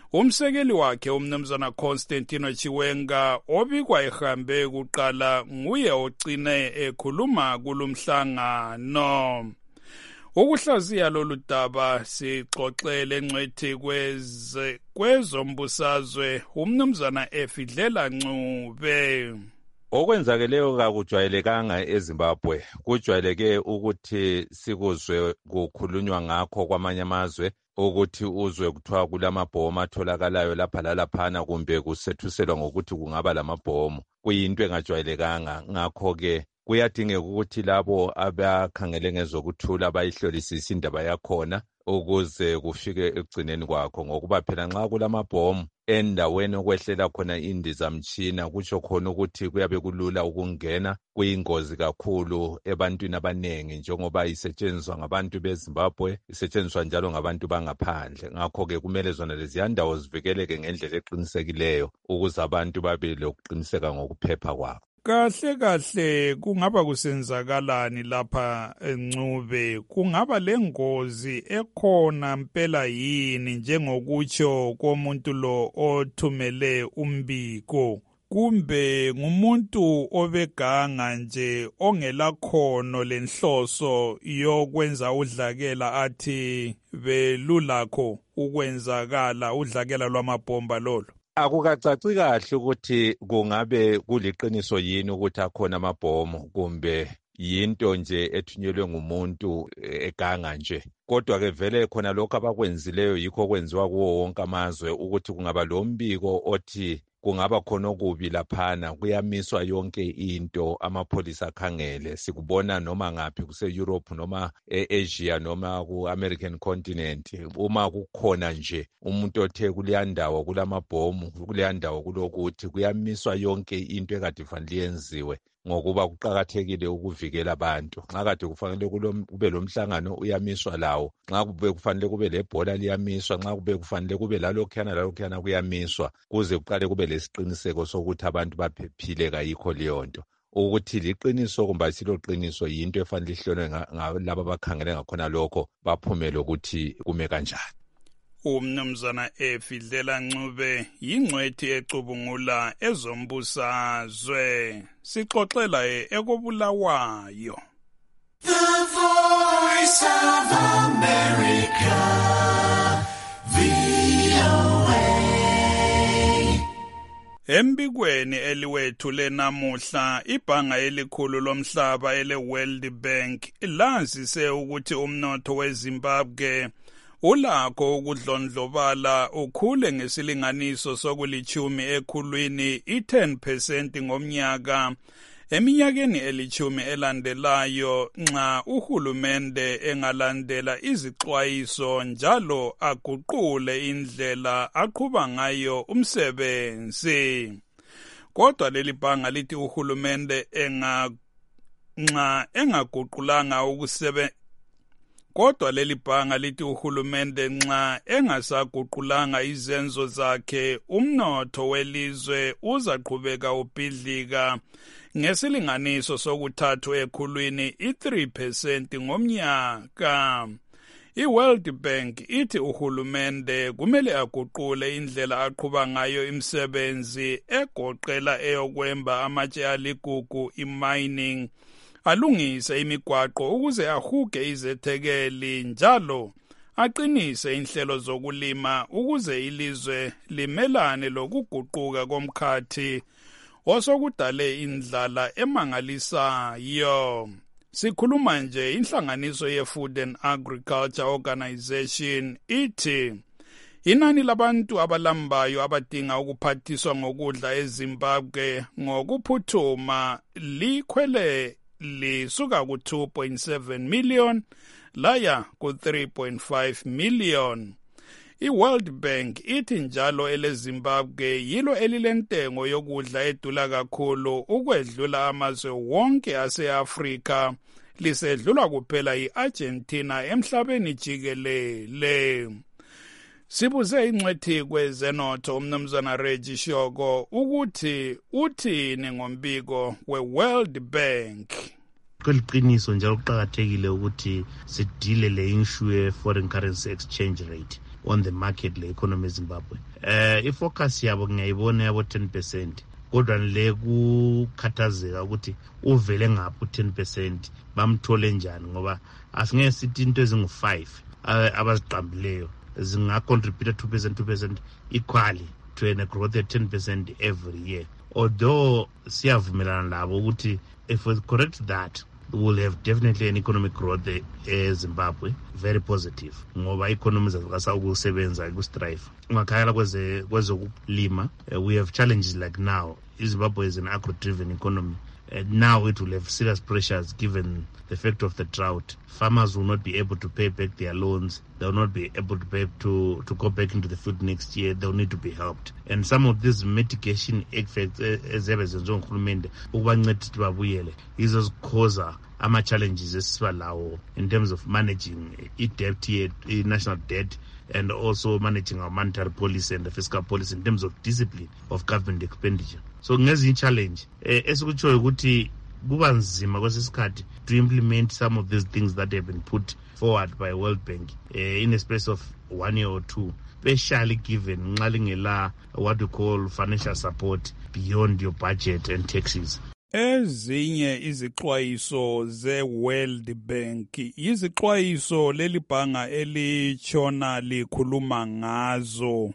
Umsekeli wakhe umnumzana Constantino Chiwenga obikwa ehambe kuqala nguye ogcine ekhuluma kulumhlangano. Ukuhlaziya lolu daba sixoxele ngcwethi kweze kwezombusazwe umnumzana Efidlela Ncube. Okwenzakeleyo kakujwayelekanga eZimbabwe. Kujwayeleke ukuthi sikuzwe kukhulunywa ngakho kwamanye amazwe ukuthi uzwe kuthiwa kulamabhomu atholakalayo lapha lalaphana kumbe kusethuselwa ngokuthi kungaba lamabhomu. Kuyinto engajwayelekanga. Ngakho-ke kuyadingeka ukuthi labo abakhangele ngezokuthula bayihlolisise indaba yakhona ukuze kufike ekugcineni kwakho, ngokuba phela nxa kulamabhomu endaweni okwehlela khona indizamtshina kutsho khona ukuthi kuyabe kulula ukungena, kuyingozi kakhulu ebantwini abanengi njengoba isetshenziswa ngabantu beZimbabwe, isetshenziswa njalo ngabantu bangaphandle. Ngakho-ke kumele zona leziya ndawo zivikeleke ngendlela eqinisekileyo ukuze abantu babe lokuqiniseka ngokuphepha kwabo. Kahle kahle kungaba kusenzakalani lapha eNcube? Kungaba lengozi ekhona mpela yini njengokutsho komuntu lo othumele umbiko? Kumbe ngumuntu obeganga nje ongelakhono lenhloso yokwenza udlakela athi belulakho ukwenzakala udlakela lwamabhomba lolo? Akukacaci kahle ukuthi kungabe kuliqiniso yini ukuthi akhona amabhomu kumbe yinto nje ethunyelwe ngumuntu eganga nje. Kodwa ke vele khona lokho abakwenzileyo yikho kwenziwa kuwo wonke amazwe ukuthi kungaba lo mbiko othi kungaba khona okubi laphana kuyamiswa yonke into amapholisa akhangele. Sikubona noma ngaphi kuse-Europe noma e-Asia noma ku-American continent. Uma kukhona nje umuntu othe kuleyandawo kulamabhomu kuleyandawo kulokuthi kuyamiswa yonke into ekade fanele yenziwe ngokuba kuqakathekile ukuvikela abantu. Nxa kade kufanele kube lomhlangano uyamiswa lawo, nxa kube kufanele kube lebhola liyamiswa, nxa kube kufanele kube lalokhuyana lalokhuyana kuyamiswa kuze kuqale kube lesiqiniseko sokuthi abantu baphephile kayikho leyo nto. Ukuthi liqiniso kumbe siloqiniso yinto efanele ihlolwe laba abakhangele ngakhona lokho baphumele ukuthi kume kanjani. Umnumzana Efidlela Ncube yingcwethi ecubungula ezombusazwe. Sixoxela ekobulawayo. The Voice of America, V O A. Embikweni eliwethu lenamuhla ibhanga elikhulu lomhlaba ele World Bank lazise ukuthi umnotho weZimbabwe ulakho ukudlondlobala ukhule ngesilinganiso sokulichumi ekhulwini i-ten percent ngomnyaka eminyakeni elichumi elandelayo nxa uhulumende engalandela izixwayiso njalo aguqule indlela aqhuba ngayo umsebenzi. Kodwa leli bhanga lithi uhulumende enga nxa engaguqulanga ukusebenza Kodwa leli bhanga lithi uhulumende nxa engasaguqulanga izenzo zakhe umnotho welizwe uzaqhubeka ubhidlika ngesilinganiso sokuthathu ekhulwini i-three percent ngomnyaka. I-World Bank ithi uhulumende kumele aguqule indlela aqhuba ngayo imisebenzi egoqela eyokwemba amatshe aligugu i-mining, alungise imigwaqo ukuze ahuge izethekeli njalo aqinise inhlelo zokulima ukuze ilizwe limelane lokuguquka komkhathi osokudale indlala emangalisayo. Sikhuluma nje inhlanganiso ye-Food and Agriculture Organization ithi inani labantu abalambayo abadinga ukuphathiswa ngokudla eZimbabwe ngokuphuthuma likhwele lisuka ku two point seven million laya ku three point five million. I-World Bank ithi njalo eleZimbabwe yilo elilentengo yokudla edula kakhulu ukwedlula amazwe wonke ase-Afrika, lisedlulwa kuphela i-Argentina emhlabeni jikelele. Sibuze ingcwethi kwezenotho umnumzana Reggie Shoko ukuthi uthini ngombiko we-World Bank. Kweliqiniso njalo kuqakathekile ukuthi sidile le issue ye foreign currency exchange rate on the market le-economy ezimbabwe. Uh, ifocus yabo ngiyayibona yabo ten percent kodwa le kukhathazeka ukuthi uvele ngaphi u-ten percent bamthole njani ngoba asingeke sithi into ezingu-five abaziqambileyo zingacontribute two percent two percent equally to a growth at ten percent every year. Although siyavumelana labo ukuthi if we correct that, we will have definitely an economic growth in Zimbabwe, very positive. Ngoba economies azikasa ukusebenza ukustrive. Ungakhala kweze kwezokulima, we have challenges like now. Zimbabwe is an agro-driven economy. And now it will have serious pressures given the fact of the drought. Farmers will not be able to pay back their loans. They will not be able to pay to, to go back into the field next year. They will need to be helped. And some of these mitigation effects, as evidenzo ngurhulumende ukubanceda ukuthi babuyele, izozikhoza ama-challenges esibalawo in terms of managing i-debt, i-national debt, and also managing our monetary policy and the fiscal policy in terms of discipline of government expenditure. So ngezinye challenge eh, esikutshoyo ukuthi kuba nzima kwesisikhathi to implement some of these things that have been put forward by World Bank eh, in a space of one year or two, especially given nxa lingela what we call financial support beyond your budget and taxes. Ezinye izixwayiso ze-World Bank izixwayiso leli bhanga elitshona likhuluma ngazo,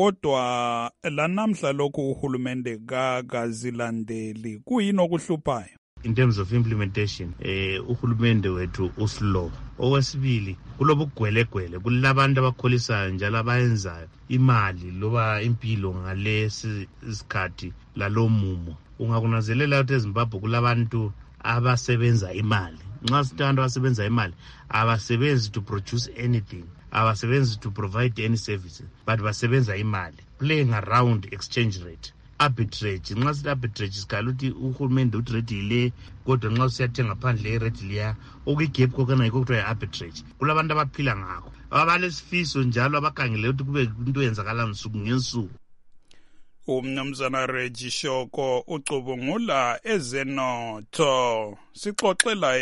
kodwa lanamhla lokhu uhulumende kakazilandeli. Kuyini okuhluphayo? In terms of implementation, eh, uhulumende wethu uslow. Okwesibili, kulobugwelegwele, kulabantu abakholisayo njalo abayenzayo imali loba impilo ngalesi isikhathi lalomumo. Ungakunazelela ukuthi eZimbabwe kulabantu abasebenza imali. Nxa sithi abantu abasebenza imali, abasebenzi to produce anything, abasebenzi to provide any services, but basebenza imali, playing around exchange rate. Arbitrage, nxa sithi arbitrage sikhala ukuthi uhulumende uthi rate ile kodwa nxa usiyathenga phandle irate liya okuyigap kokana yikho kuthiwa yi-arbitrage. Kulabantu abaphila ngakho, abalesifiso njalo abakhangele ukuthi kube into yenzakala nsuku ngensuku. Umnumzana Reggie Shoko ucubungula ezenotho. Sixoxela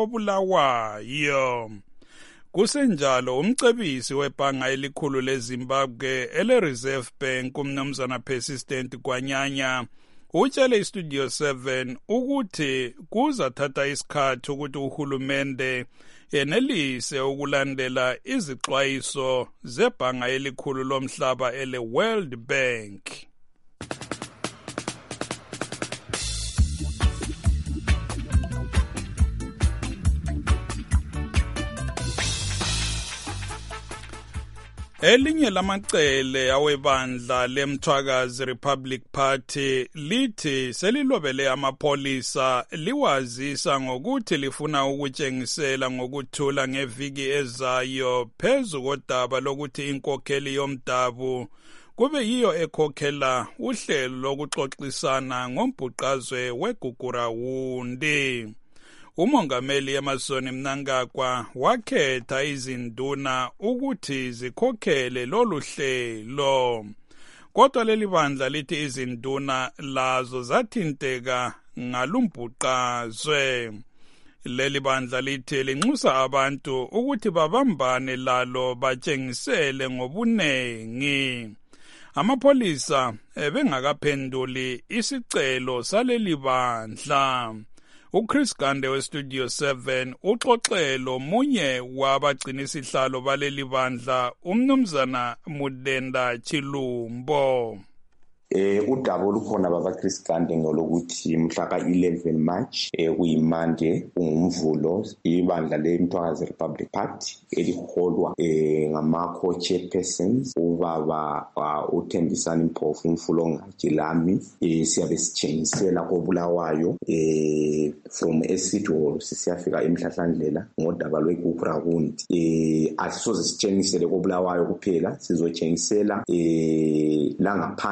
ekobulawayo. Kusenjalo umcebisi webhanga elikhulu leZimbabwe ele-Reserve Bank umnumzana Persistent Kwanyanya utshele iStudio seven ukuthi kuzathatha isikhathi ukuthi uhulumende yenelise ukulandela izixwayiso zebhanga elikhulu lomhlaba ele-World Bank. Elinye lamacele awebandla lemthwakazi Republic Party lithi selilobele amapolisa liwazisa ngokuthi lifuna ukutshengisela ngokuthula ngeviki ezayo phezu kodaba lokuthi inkokheli yomdabu kube yiyo ekhokhela uhlelo lokuxoxisana ngombhuqazwe weGugurawundi. Umongameli Emmerson Mnangagwa wakhetha izinduna ukuthi zikhokhele lolu hlelo. Kodwa leli bandla lithi izinduna lazo zathinteka ngalumbhuqazwe. Leli bandla lithi linxusa abantu ukuthi babambane lalo batshengisele ngobunengi. Amapolisa ebengakaphenduli isicelo saleli bandla. uChris Gande weStudio seven uxoxelo munye wabagcinisihlalo baleli bandla umnumzana Mudenda Chilumbo. Eh udaba olukhona baba Chris Gande ngolokuthi mhla ka eleven March eh kuyimande ungumvulo ibandla lemthwakazi Republic Party eliholwa eh ngama co-chairpersons ubaba uThembisani Mpofu umfulonga Jilami eh siyabe sitshengisela kobulawayo eh from eSidolo sisiyafika emhlahlandlela ngodaba lweGugurawundi eh asisoze sitshengisele kobulawayo kuphela sizotshengisela eh la ngaphandle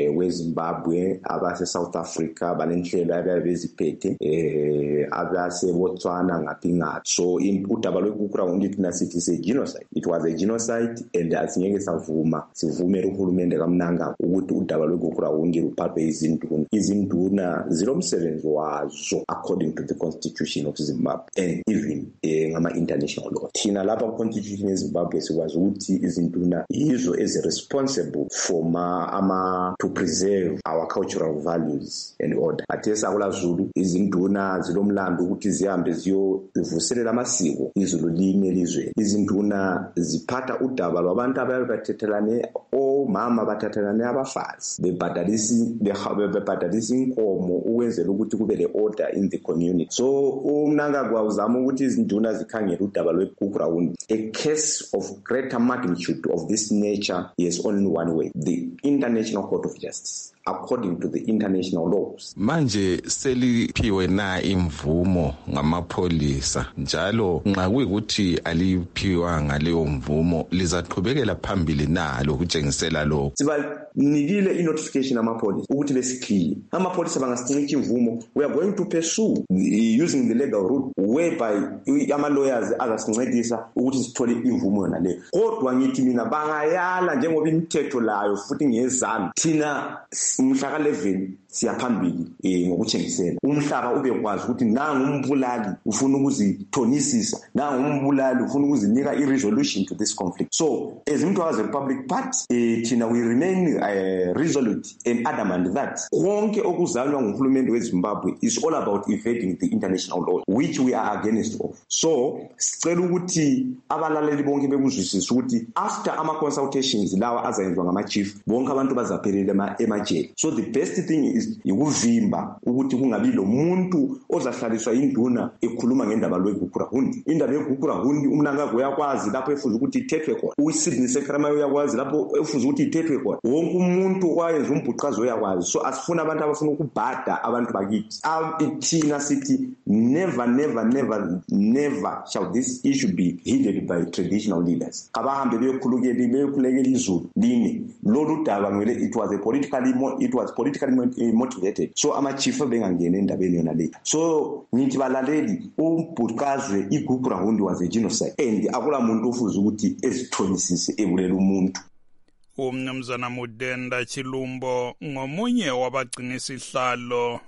eh weZimbabwe, abase South Africa balenhlelo ababe beziphethe, eh abase Botswana ngaphi ngaphi. So udaba lwekukura undi thina sithi se genocide. It was a genocide, and asingeke savuma sivumele uhulumende kaMnanga ukuthi udaba lwekukura undi luphathwe izinduna. Izinduna zilomsebenzi wazo according to the constitution of Zimbabwe and even eh, ngama international law. Thina lapha ku constitution yeZimbabwe sikwazi ukuthi izinduna yizo ezi responsible for ma ama to preserve our cultural values and order. Athesa kula Zulu izinduna zilomlando ukuthi zihambe ziyo vuselela amasiko izulu linye lizwe. Izinduna ziphatha udaba lwabantu ababathethelane omama bathathelane abafazi bebhadalisi bebhadalisi inkomo ukwenzela ukuthi kube le order in the community. So umnanga kwawuzama ukuthi izinduna zikhangela udaba lwekukura undi. A case of greater magnitude of this nature is only one way: the International Court of Justice, according to the international laws. Manje seliphiwe na imvumo ngamapholisa, njalo nxa kuyikuthi aliphiwa ngaleyo mvumo lizaqhubekela phambili na lokutshengisela lokho? Sibanikile i-notification amapholisa ukuthi besikhiye. Amapholisa bangasinika imvumo. We are going to pursue using the legal route whereby ama lawyers azasincedisa ukuthi sithole imvumo yona le. Kodwa ngithi mina bangayala njengoba imithetho layo futhi ngezami thina umhlaka eleven siyaphambili eh ngokuthengisela. Umhlaba ube kwazi ukuthi nanga umbulali ufuna ukuzithonisisa, nanga umbulali ufuna ukuzinika i-resolution to this conflict. So as Mtwazi Republic Party eh thina we remain uh, resolute and adamant that konke okuzalwa nguhulumende weZimbabwe is all about evading the international law which we are against of. So sicela ukuthi abalaleli bonke bekuzwisisa ukuthi after ama consultations lawa azayenzwa ngama chief bonke abantu bazaphelela emajele. So the best thing is ikuvimba ukuthi kungabi lo muntu ozahlaliswa induna ekhuluma ngendaba lwekukura hundi. Indaba yekukura hundi umnanga uyakwazi lapho efuza ukuthi ithethwe khona. uSydney Sekrama uyakwazi lapho efuza ukuthi ithethwe khona. Wonke umuntu kwayenza umbhuqazo uyakwazi. So asifuna abantu abafuna ukubhada abantu bakithi. Thina sithi never never never never shall this issue be heeded by traditional leaders. Abahambe beyokhulukela beyokhulekela izulu line lolu daba ngele it was a politically it was politically motivated. So ama chief bengangena endabeni yona le. So ngithi balaleli umbhuqazwe igroup round was a genocide and akula muntu ofuza ukuthi ezithonisise ebulela umuntu. Umnumzana Mudenda Chilumbo ngomunye wabagcinisa isihlalo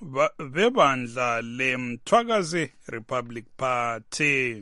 bebandla leMthwakazi Republic Party.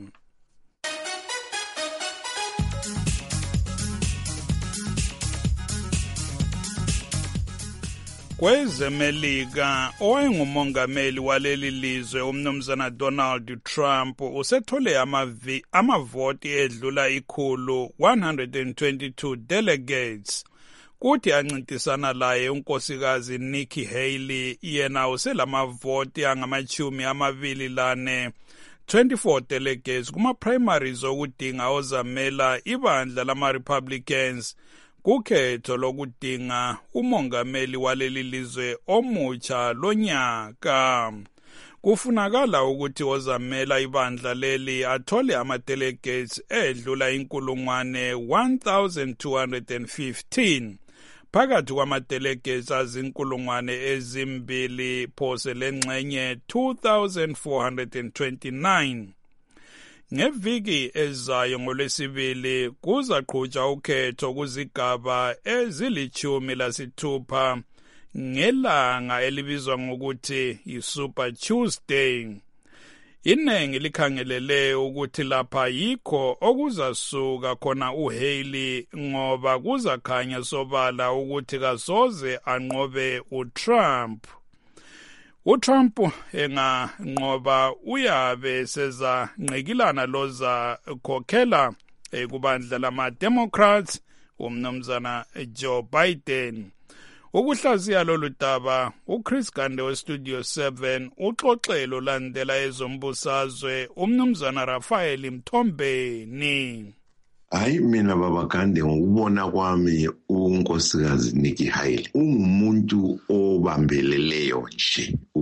KwezeMelika owayengumongameli waleli lizwe umnumzana Donald Trump usethole amavi amavoti edlula ikhulu one hundred twenty-two delegates kuthi ancintisana laye unkosikazi Nikki Haley yena uselamavoti angamachumi amabili lane twenty-four delegates kuma primaries okudinga ozamela ibandla lama Republicans kukhetho lokudinga umongameli waleli lizwe omutsha lonyaka. Kufunakala ukuthi ozamela ibandla leli athole ama-delegates edlula inkulungwane one thousand two hundred fifteen phakathi kwama-delegates azinkulungwane ezimbili phose lengxenye two thousand four hundred twenty-nine. Ngeviki ezayo ngolwesibili kuzaqhutshwa ukhetho kuzigaba ezilichumi lasithupha ngelanga elibizwa ngokuthi yi-Super Tuesday. Inengi likhangelele ukuthi lapha yikho okuzasuka khona uHaley ngoba kuzakhanya sobala ukuthi kasoze anqobe uTrump. uTrump enganqoba uyabe seza ngqikilana loza khokhela kubandla lama Democrats umnumzana Joe Biden. Ukuhlaziya lolu daba uChris Gande weStudio seven uxoxelo landela ezombusazwe umnumzana Raphael Mthombeni. Hayi mina baba Gande ngokubona kwami unkosikazi Nikki Haley ungumuntu obambeleleyo nje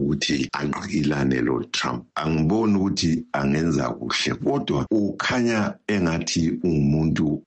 ukuthi aqikilane lo Trump. Angiboni ukuthi angenza kuhle, kodwa ukhanya engathi umuntu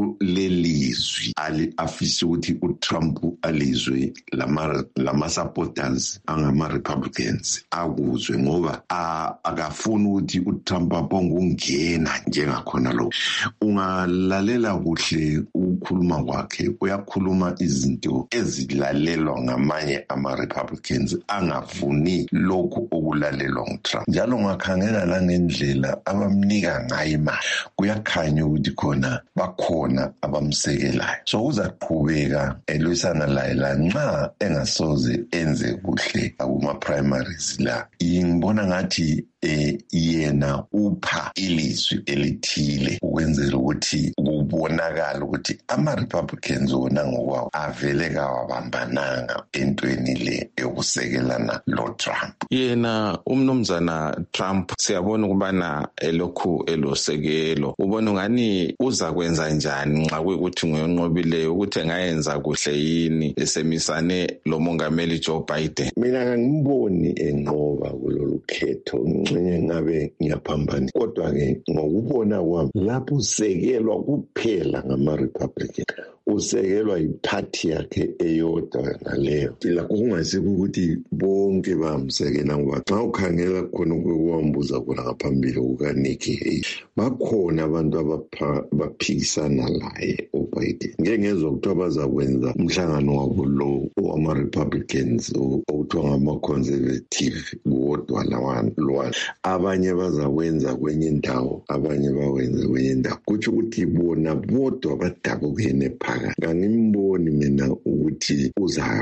olelizwi ali afisa ukuthi uTrump alizwe lama lama supporters angama Republicans akuzwe, ngoba akafuni ukuthi uTrump abonge ungena njengakhona lo. Ungalalela kuhle ukukhuluma kwakhe, uyakhuluma izinto ezilalelwa ngamanye ama Republicans angafuni lokhu okulalelwa nguTrump. Njalo ngakhangela la ngendlela abamnika ngayo imali, kuyakhanya ukuthi khona bakhona abamsekelayo. So uzaqhubeka elwisana laye la nxa engasoze enze kuhle kuma primaries la. Ngibona ngathi eh yena upha ilizwi elithile ukwenzela ukuthi kubonakala ukuthi ama Republicans wona ngokwawo avele kawabambananga entweni le yokusekelana lo Trump. Yena umnumzana Trump siyabona ukubana elokhu elosekelo, ubona ngani uza kwenza njani nxa kuyikuthi ngoyenqobile ukuthi ngayenza kuhle yini esemisane lo mongameli Joe Biden. Mina ngiboni enqoba kulolu khetho, ngcenye ngabe ngiyaphambana, kodwa ke ngokubona kwami lapho usekelwa kuphela ngama Republican, usekelwa iparty yakhe eyodwa ngaleyo. Phela kungasikho ukuthi bonke bamsekela, ngoba xa ukhangela khona ukuwambuza khona ngaphambili kuka Nikki Haley, bakhona abantu abaphikisana laye uBiden. Ngeke ngezwe ukuthi bazakwenza umhlangano wabo lo wama Republicans okuthiwa ngama conservative kodwa lawan lwana, abanye bazakwenza kwenye indawo, abanye bawenza kwenye indawo, kuthi ukuthi bona bodwa badabukene phakathi. Kangimboni mina ukuthi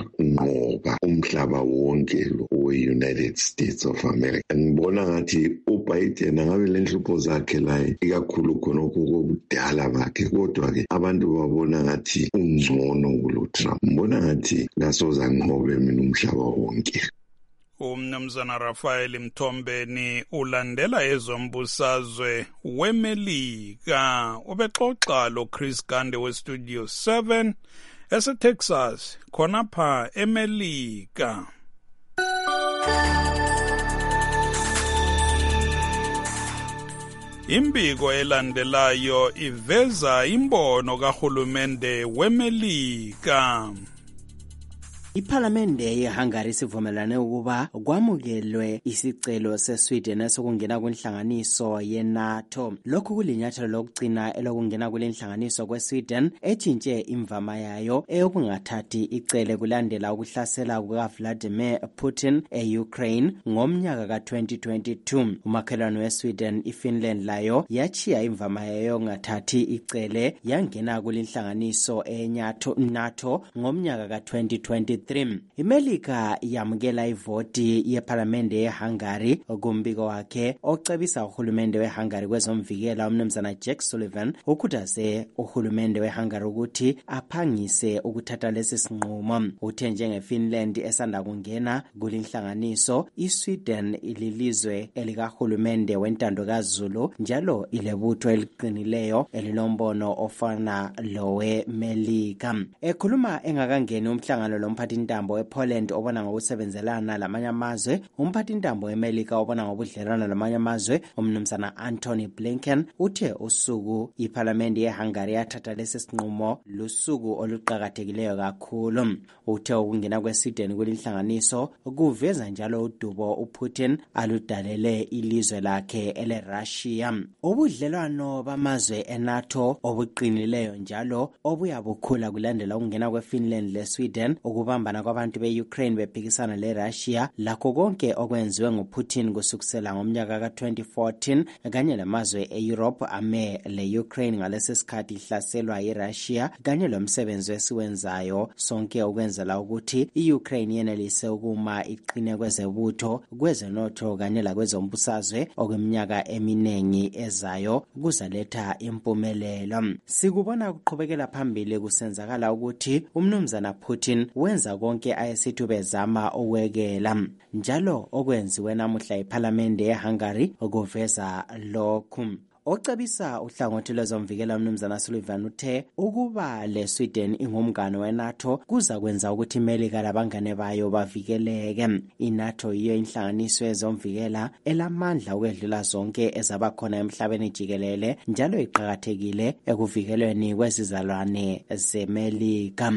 uzanqoba umhlaba wonke lo we-United States of America. Ngibona ngathi uBiden angabe lenhlupho zakhe la ikakhulu khona okubudala bakhe, kodwa ke abantu babona ngathi ungcono kulo Trump. Ngibona ngathi ngasoza nqobe mina umhlaba wonke. Umnumzana Rafael Mthombeni ulandela ezombusazwe weMelika. Ubexoxa lo Chris Gande we Studio seven ese Texas khonapha eMelika. Imbiko elandelayo iveza imbono kahulumende weMelika. Iphalamende yeHungary sivumelane ukuba kwamukelwe isicelo seSweden esokungena kwinhlanganiso yeNATO. Lokhu kulinyathelo lokugcina elokungena kulenhlanganiso kweSweden etshintshe imvama yayo eyokungathathi icele kulandela ukuhlasela kukaVladimir Putin e-Ukraine ngomnyaka ka twenty twenty-two. Umakhelwane weSweden iFinland layo yachiya imvama yayo ngathathi icele yangena kulinhlanganiso eNATO NATO ngomnyaka ka twenty twenty-three. iMelika yamukela ivoti yePhalamende yeHungary kumbiko wakhe ocebisa uhulumende weHungary kwezomvikela umnumzana Jack Sullivan ukhuthaze uhulumende weHungary ukuthi aphangise ukuthatha lesi sinqumo. Uthe njengeFinland esanda kungena kulinhlanganiso, iSweden ililizwe elikahulumende wentando kaZulu njalo ilebutho eliqinileyo elilombono ofana lowe Melika. Ekhuluma engakangeni umhlangano lomphathi intambo wePoland obona ngokusebenzelana lamanye amazwe, umphathi intambo weMelika obona ngobudlelwano lamanye amazwe umnumzana Antony Blinken uthe usuku iPhalamende yeHungary yathatha lesi sinqumo lusuku oluqhakathekileyo kakhulu. Uthe ukungena kweSweden kulinhlanganiso kuveza njalo udubo uPutin aludalele ilizwe lakhe eleRussia. Ubudlelwano bamazwe eNATO obuqinileyo njalo obuyabukhula kulandela ukungena kweFinland leSweden, ukubambana kwabantu be-Ukraine bephikisana le-Russia, lakho konke okwenziwe nguPutin kusukisela ngomnyaka ka twenty fourteen kanye lamazwe e-Europe ame le-Ukraine ngalesi sikhathi ihlaselwa yi-Russia, kanye lomsebenzi wesiwenzayo sonke ukwenzela ukuthi i-Ukraine yenelise ukuma iqine kwezebutho, kwezenotho kanye lakwezombusazwe okweminyaka eminengi ezayo kuzaletha impumelelo. Sikubona kuqhubekela phambili kusenzakala ukuthi umnumzana Putin wenza konke ayesithi bezama ukwekela, njalo okwenziwe namuhla iPhalamende yeHungary ukuveza lokhu. ocebisa uhlangothi lwezomvikela mnumzana Sullivan uthe ukuba le Sweden ingumngane weNATO kuza kwenza ukuthi iMelika labangane bayo bavikeleke. iNATO yiyo inhlanganiso yezomvikela elamandla ukwedlula zonke ezaba khona emhlabeni jikelele njalo iqhakathekile ekuvikelweni kwezizalwane zeMelika.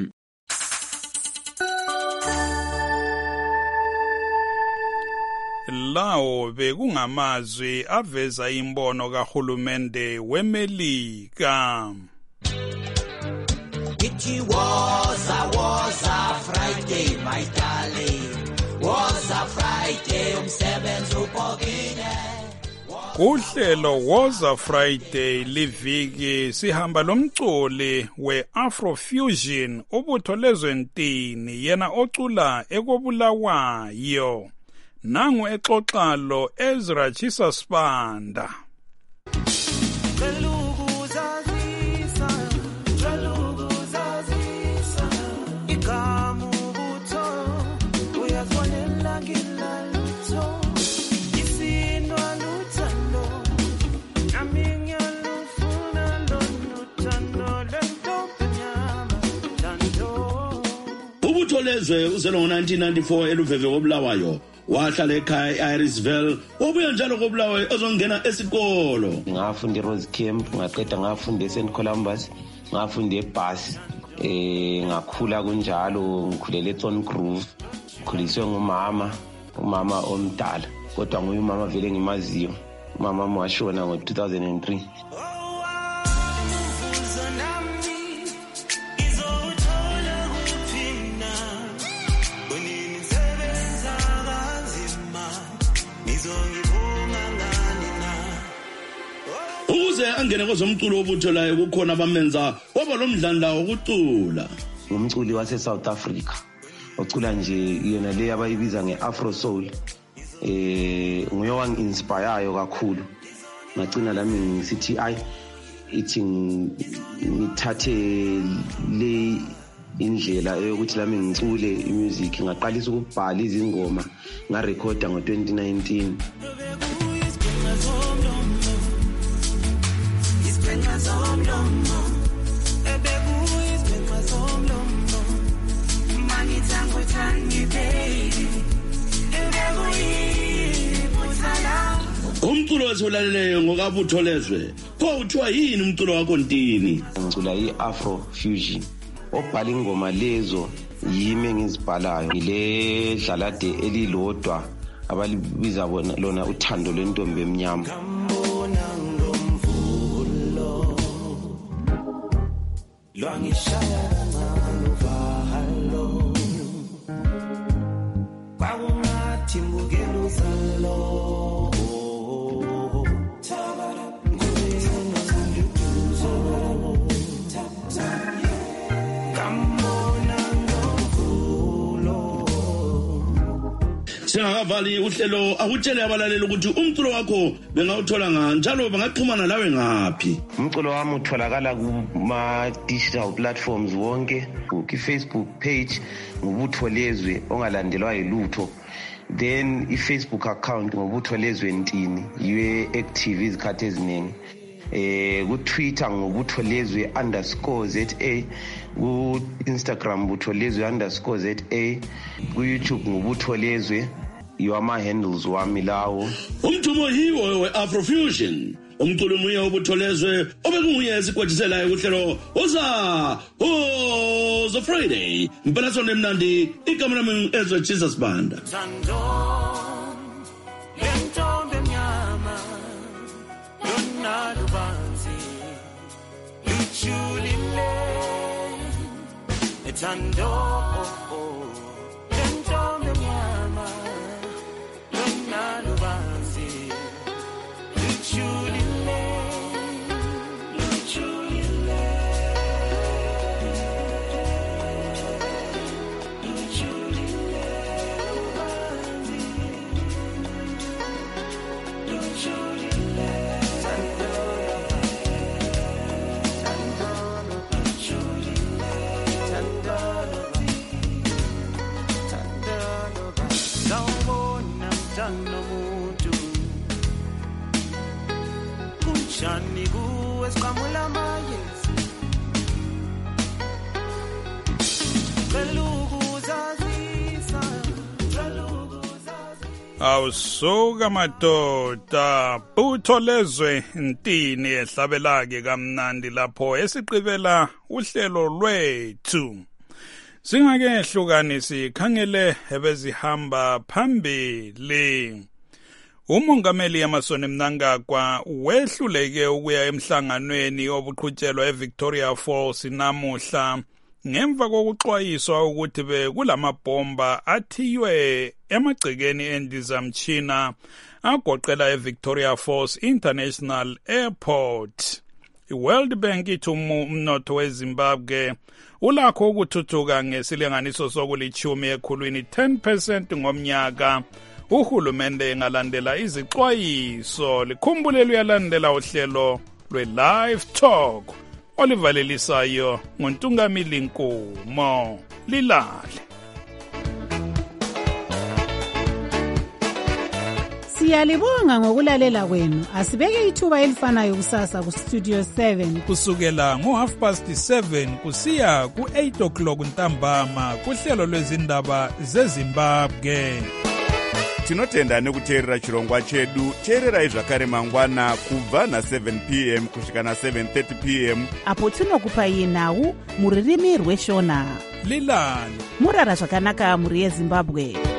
Lawo bekungamazwi aveza imbono kahulumende weMelika. It was a was a Friday, my darling. Was a Friday umsebenzi upokile. Kuhlelo was a Friday liviki sihamba lomculi we-Afrofusion ubutholezwe ntini yena ocula ekobulawayo. Nangu exoxa lo Ezra Chisa Spanda. Ubutholezwe uzelo ngo-nineteen ninety-four eluveve kobulawayo. Wahlala ekhaya eIrisville obuye njalo kobulawayo ezongena esikolo. Ngafunda eRose Camp, ngaqeda ngafunda eSaint Columbus, ngafunda eBus, eh ngakhula kunjalo ngikhulela eThorn Grove, ngikhuliswe ngumama, umama omdala, kodwa nguye umama vele ngimaziyo. Mama washona ngo-two thousand three. Uze angene kwezomculo obutholayo kukhona abamenza waba lomdlandla wokucula. Umculi wase South Africa ocula nje yena le abayibiza ngeAfro Soul. Eh nguye wangi-inspireyo kakhulu. Ngagcina lami ngisithi ay ithi ngithathe le indlela yokuthi lami ngicule imusic ngaqalisa ukubhala izingoma ngarekhoda ngo-twenty nineteen. Umculo wesilaleleyo ngokabutholezwe pho uthiwa yini umculo wakho ntini? Ngicula i-Afro Fusion. Obhala ingoma lezo yimi engizibhalayo ngile dlalade elilodwa abalibiza bona lona uthando lwentombi emnyama. Lwangishaya ngalovalo kwakungathi mbukela uzalo Singakavali uhlelo akutshele abalaleli ukuthi umculo wakho bengawuthola ngani njalo bangaxhumana lawe ngaphi? Umculo wami utholakala kuma digital platforms wonke, ku-Facebook page ngobutholezwe ongalandelwa yilutho. Then i-Facebook account ngobutholezwe ntini yiwe active izikhathi eziningi. Eh ku-Twitter ngobutholezwe underscore za, ku-Instagram butholezwe underscore za, ku-YouTube ngobutholezwe yiwama handles wami lawo. Umthumo yiwo we-Afrofusion. Umculo munye obutholezwe obekunguye esigwajiselayo kuhlelo uza uza Friday. Impela sonke emnandi igama lami Ezra Jesus Banda. Shani kuwe siqhamula amayezi Velukuzazisa Awusuka madoda Butholezwe Ntini ehlabelake kamnandi lapho esiqibela uhlelo lwethu Singake hlukanisi khangele ebezihamba phambili Umongameli Emmerson Mnangagwa wehluleke ukuya emhlanganweni obuqhutshelwa eVictoria Falls namuhla ngemva kokuxwayiswa ukuthi bekulamabhomba athiywe emagcekeni endizamtshina agoqela eVictoria Falls International Airport. iWorld Bank ithi umnotho weZimbabwe ulakho ukuthuthuka ngesilinganiso sokulichumi ekhulwini ten percent ngomnyaka. Uhulumende engalandela izixwayiso likhumbule luyalandela uhlelo lwe-Live Talk olivalelisayo ngoNtungamili Nkumo lilale. Siyalibonga ngokulalela kwenu. Asibeke ithuba elifanayo kusasa ku Studio seven kusukela ngo half past seven kusiya ku eight o'clock ntambama kuhlelo lwezindaba zeZimbabwe. Tinotenda nekuteerera chirongwa chedu. Teererai zvakare mangwana kubva na seven p m kusvika na seven thirty p m apo tinokupai nhau muririmi rweshona lilani murara zvakanaka muri yeZimbabwe.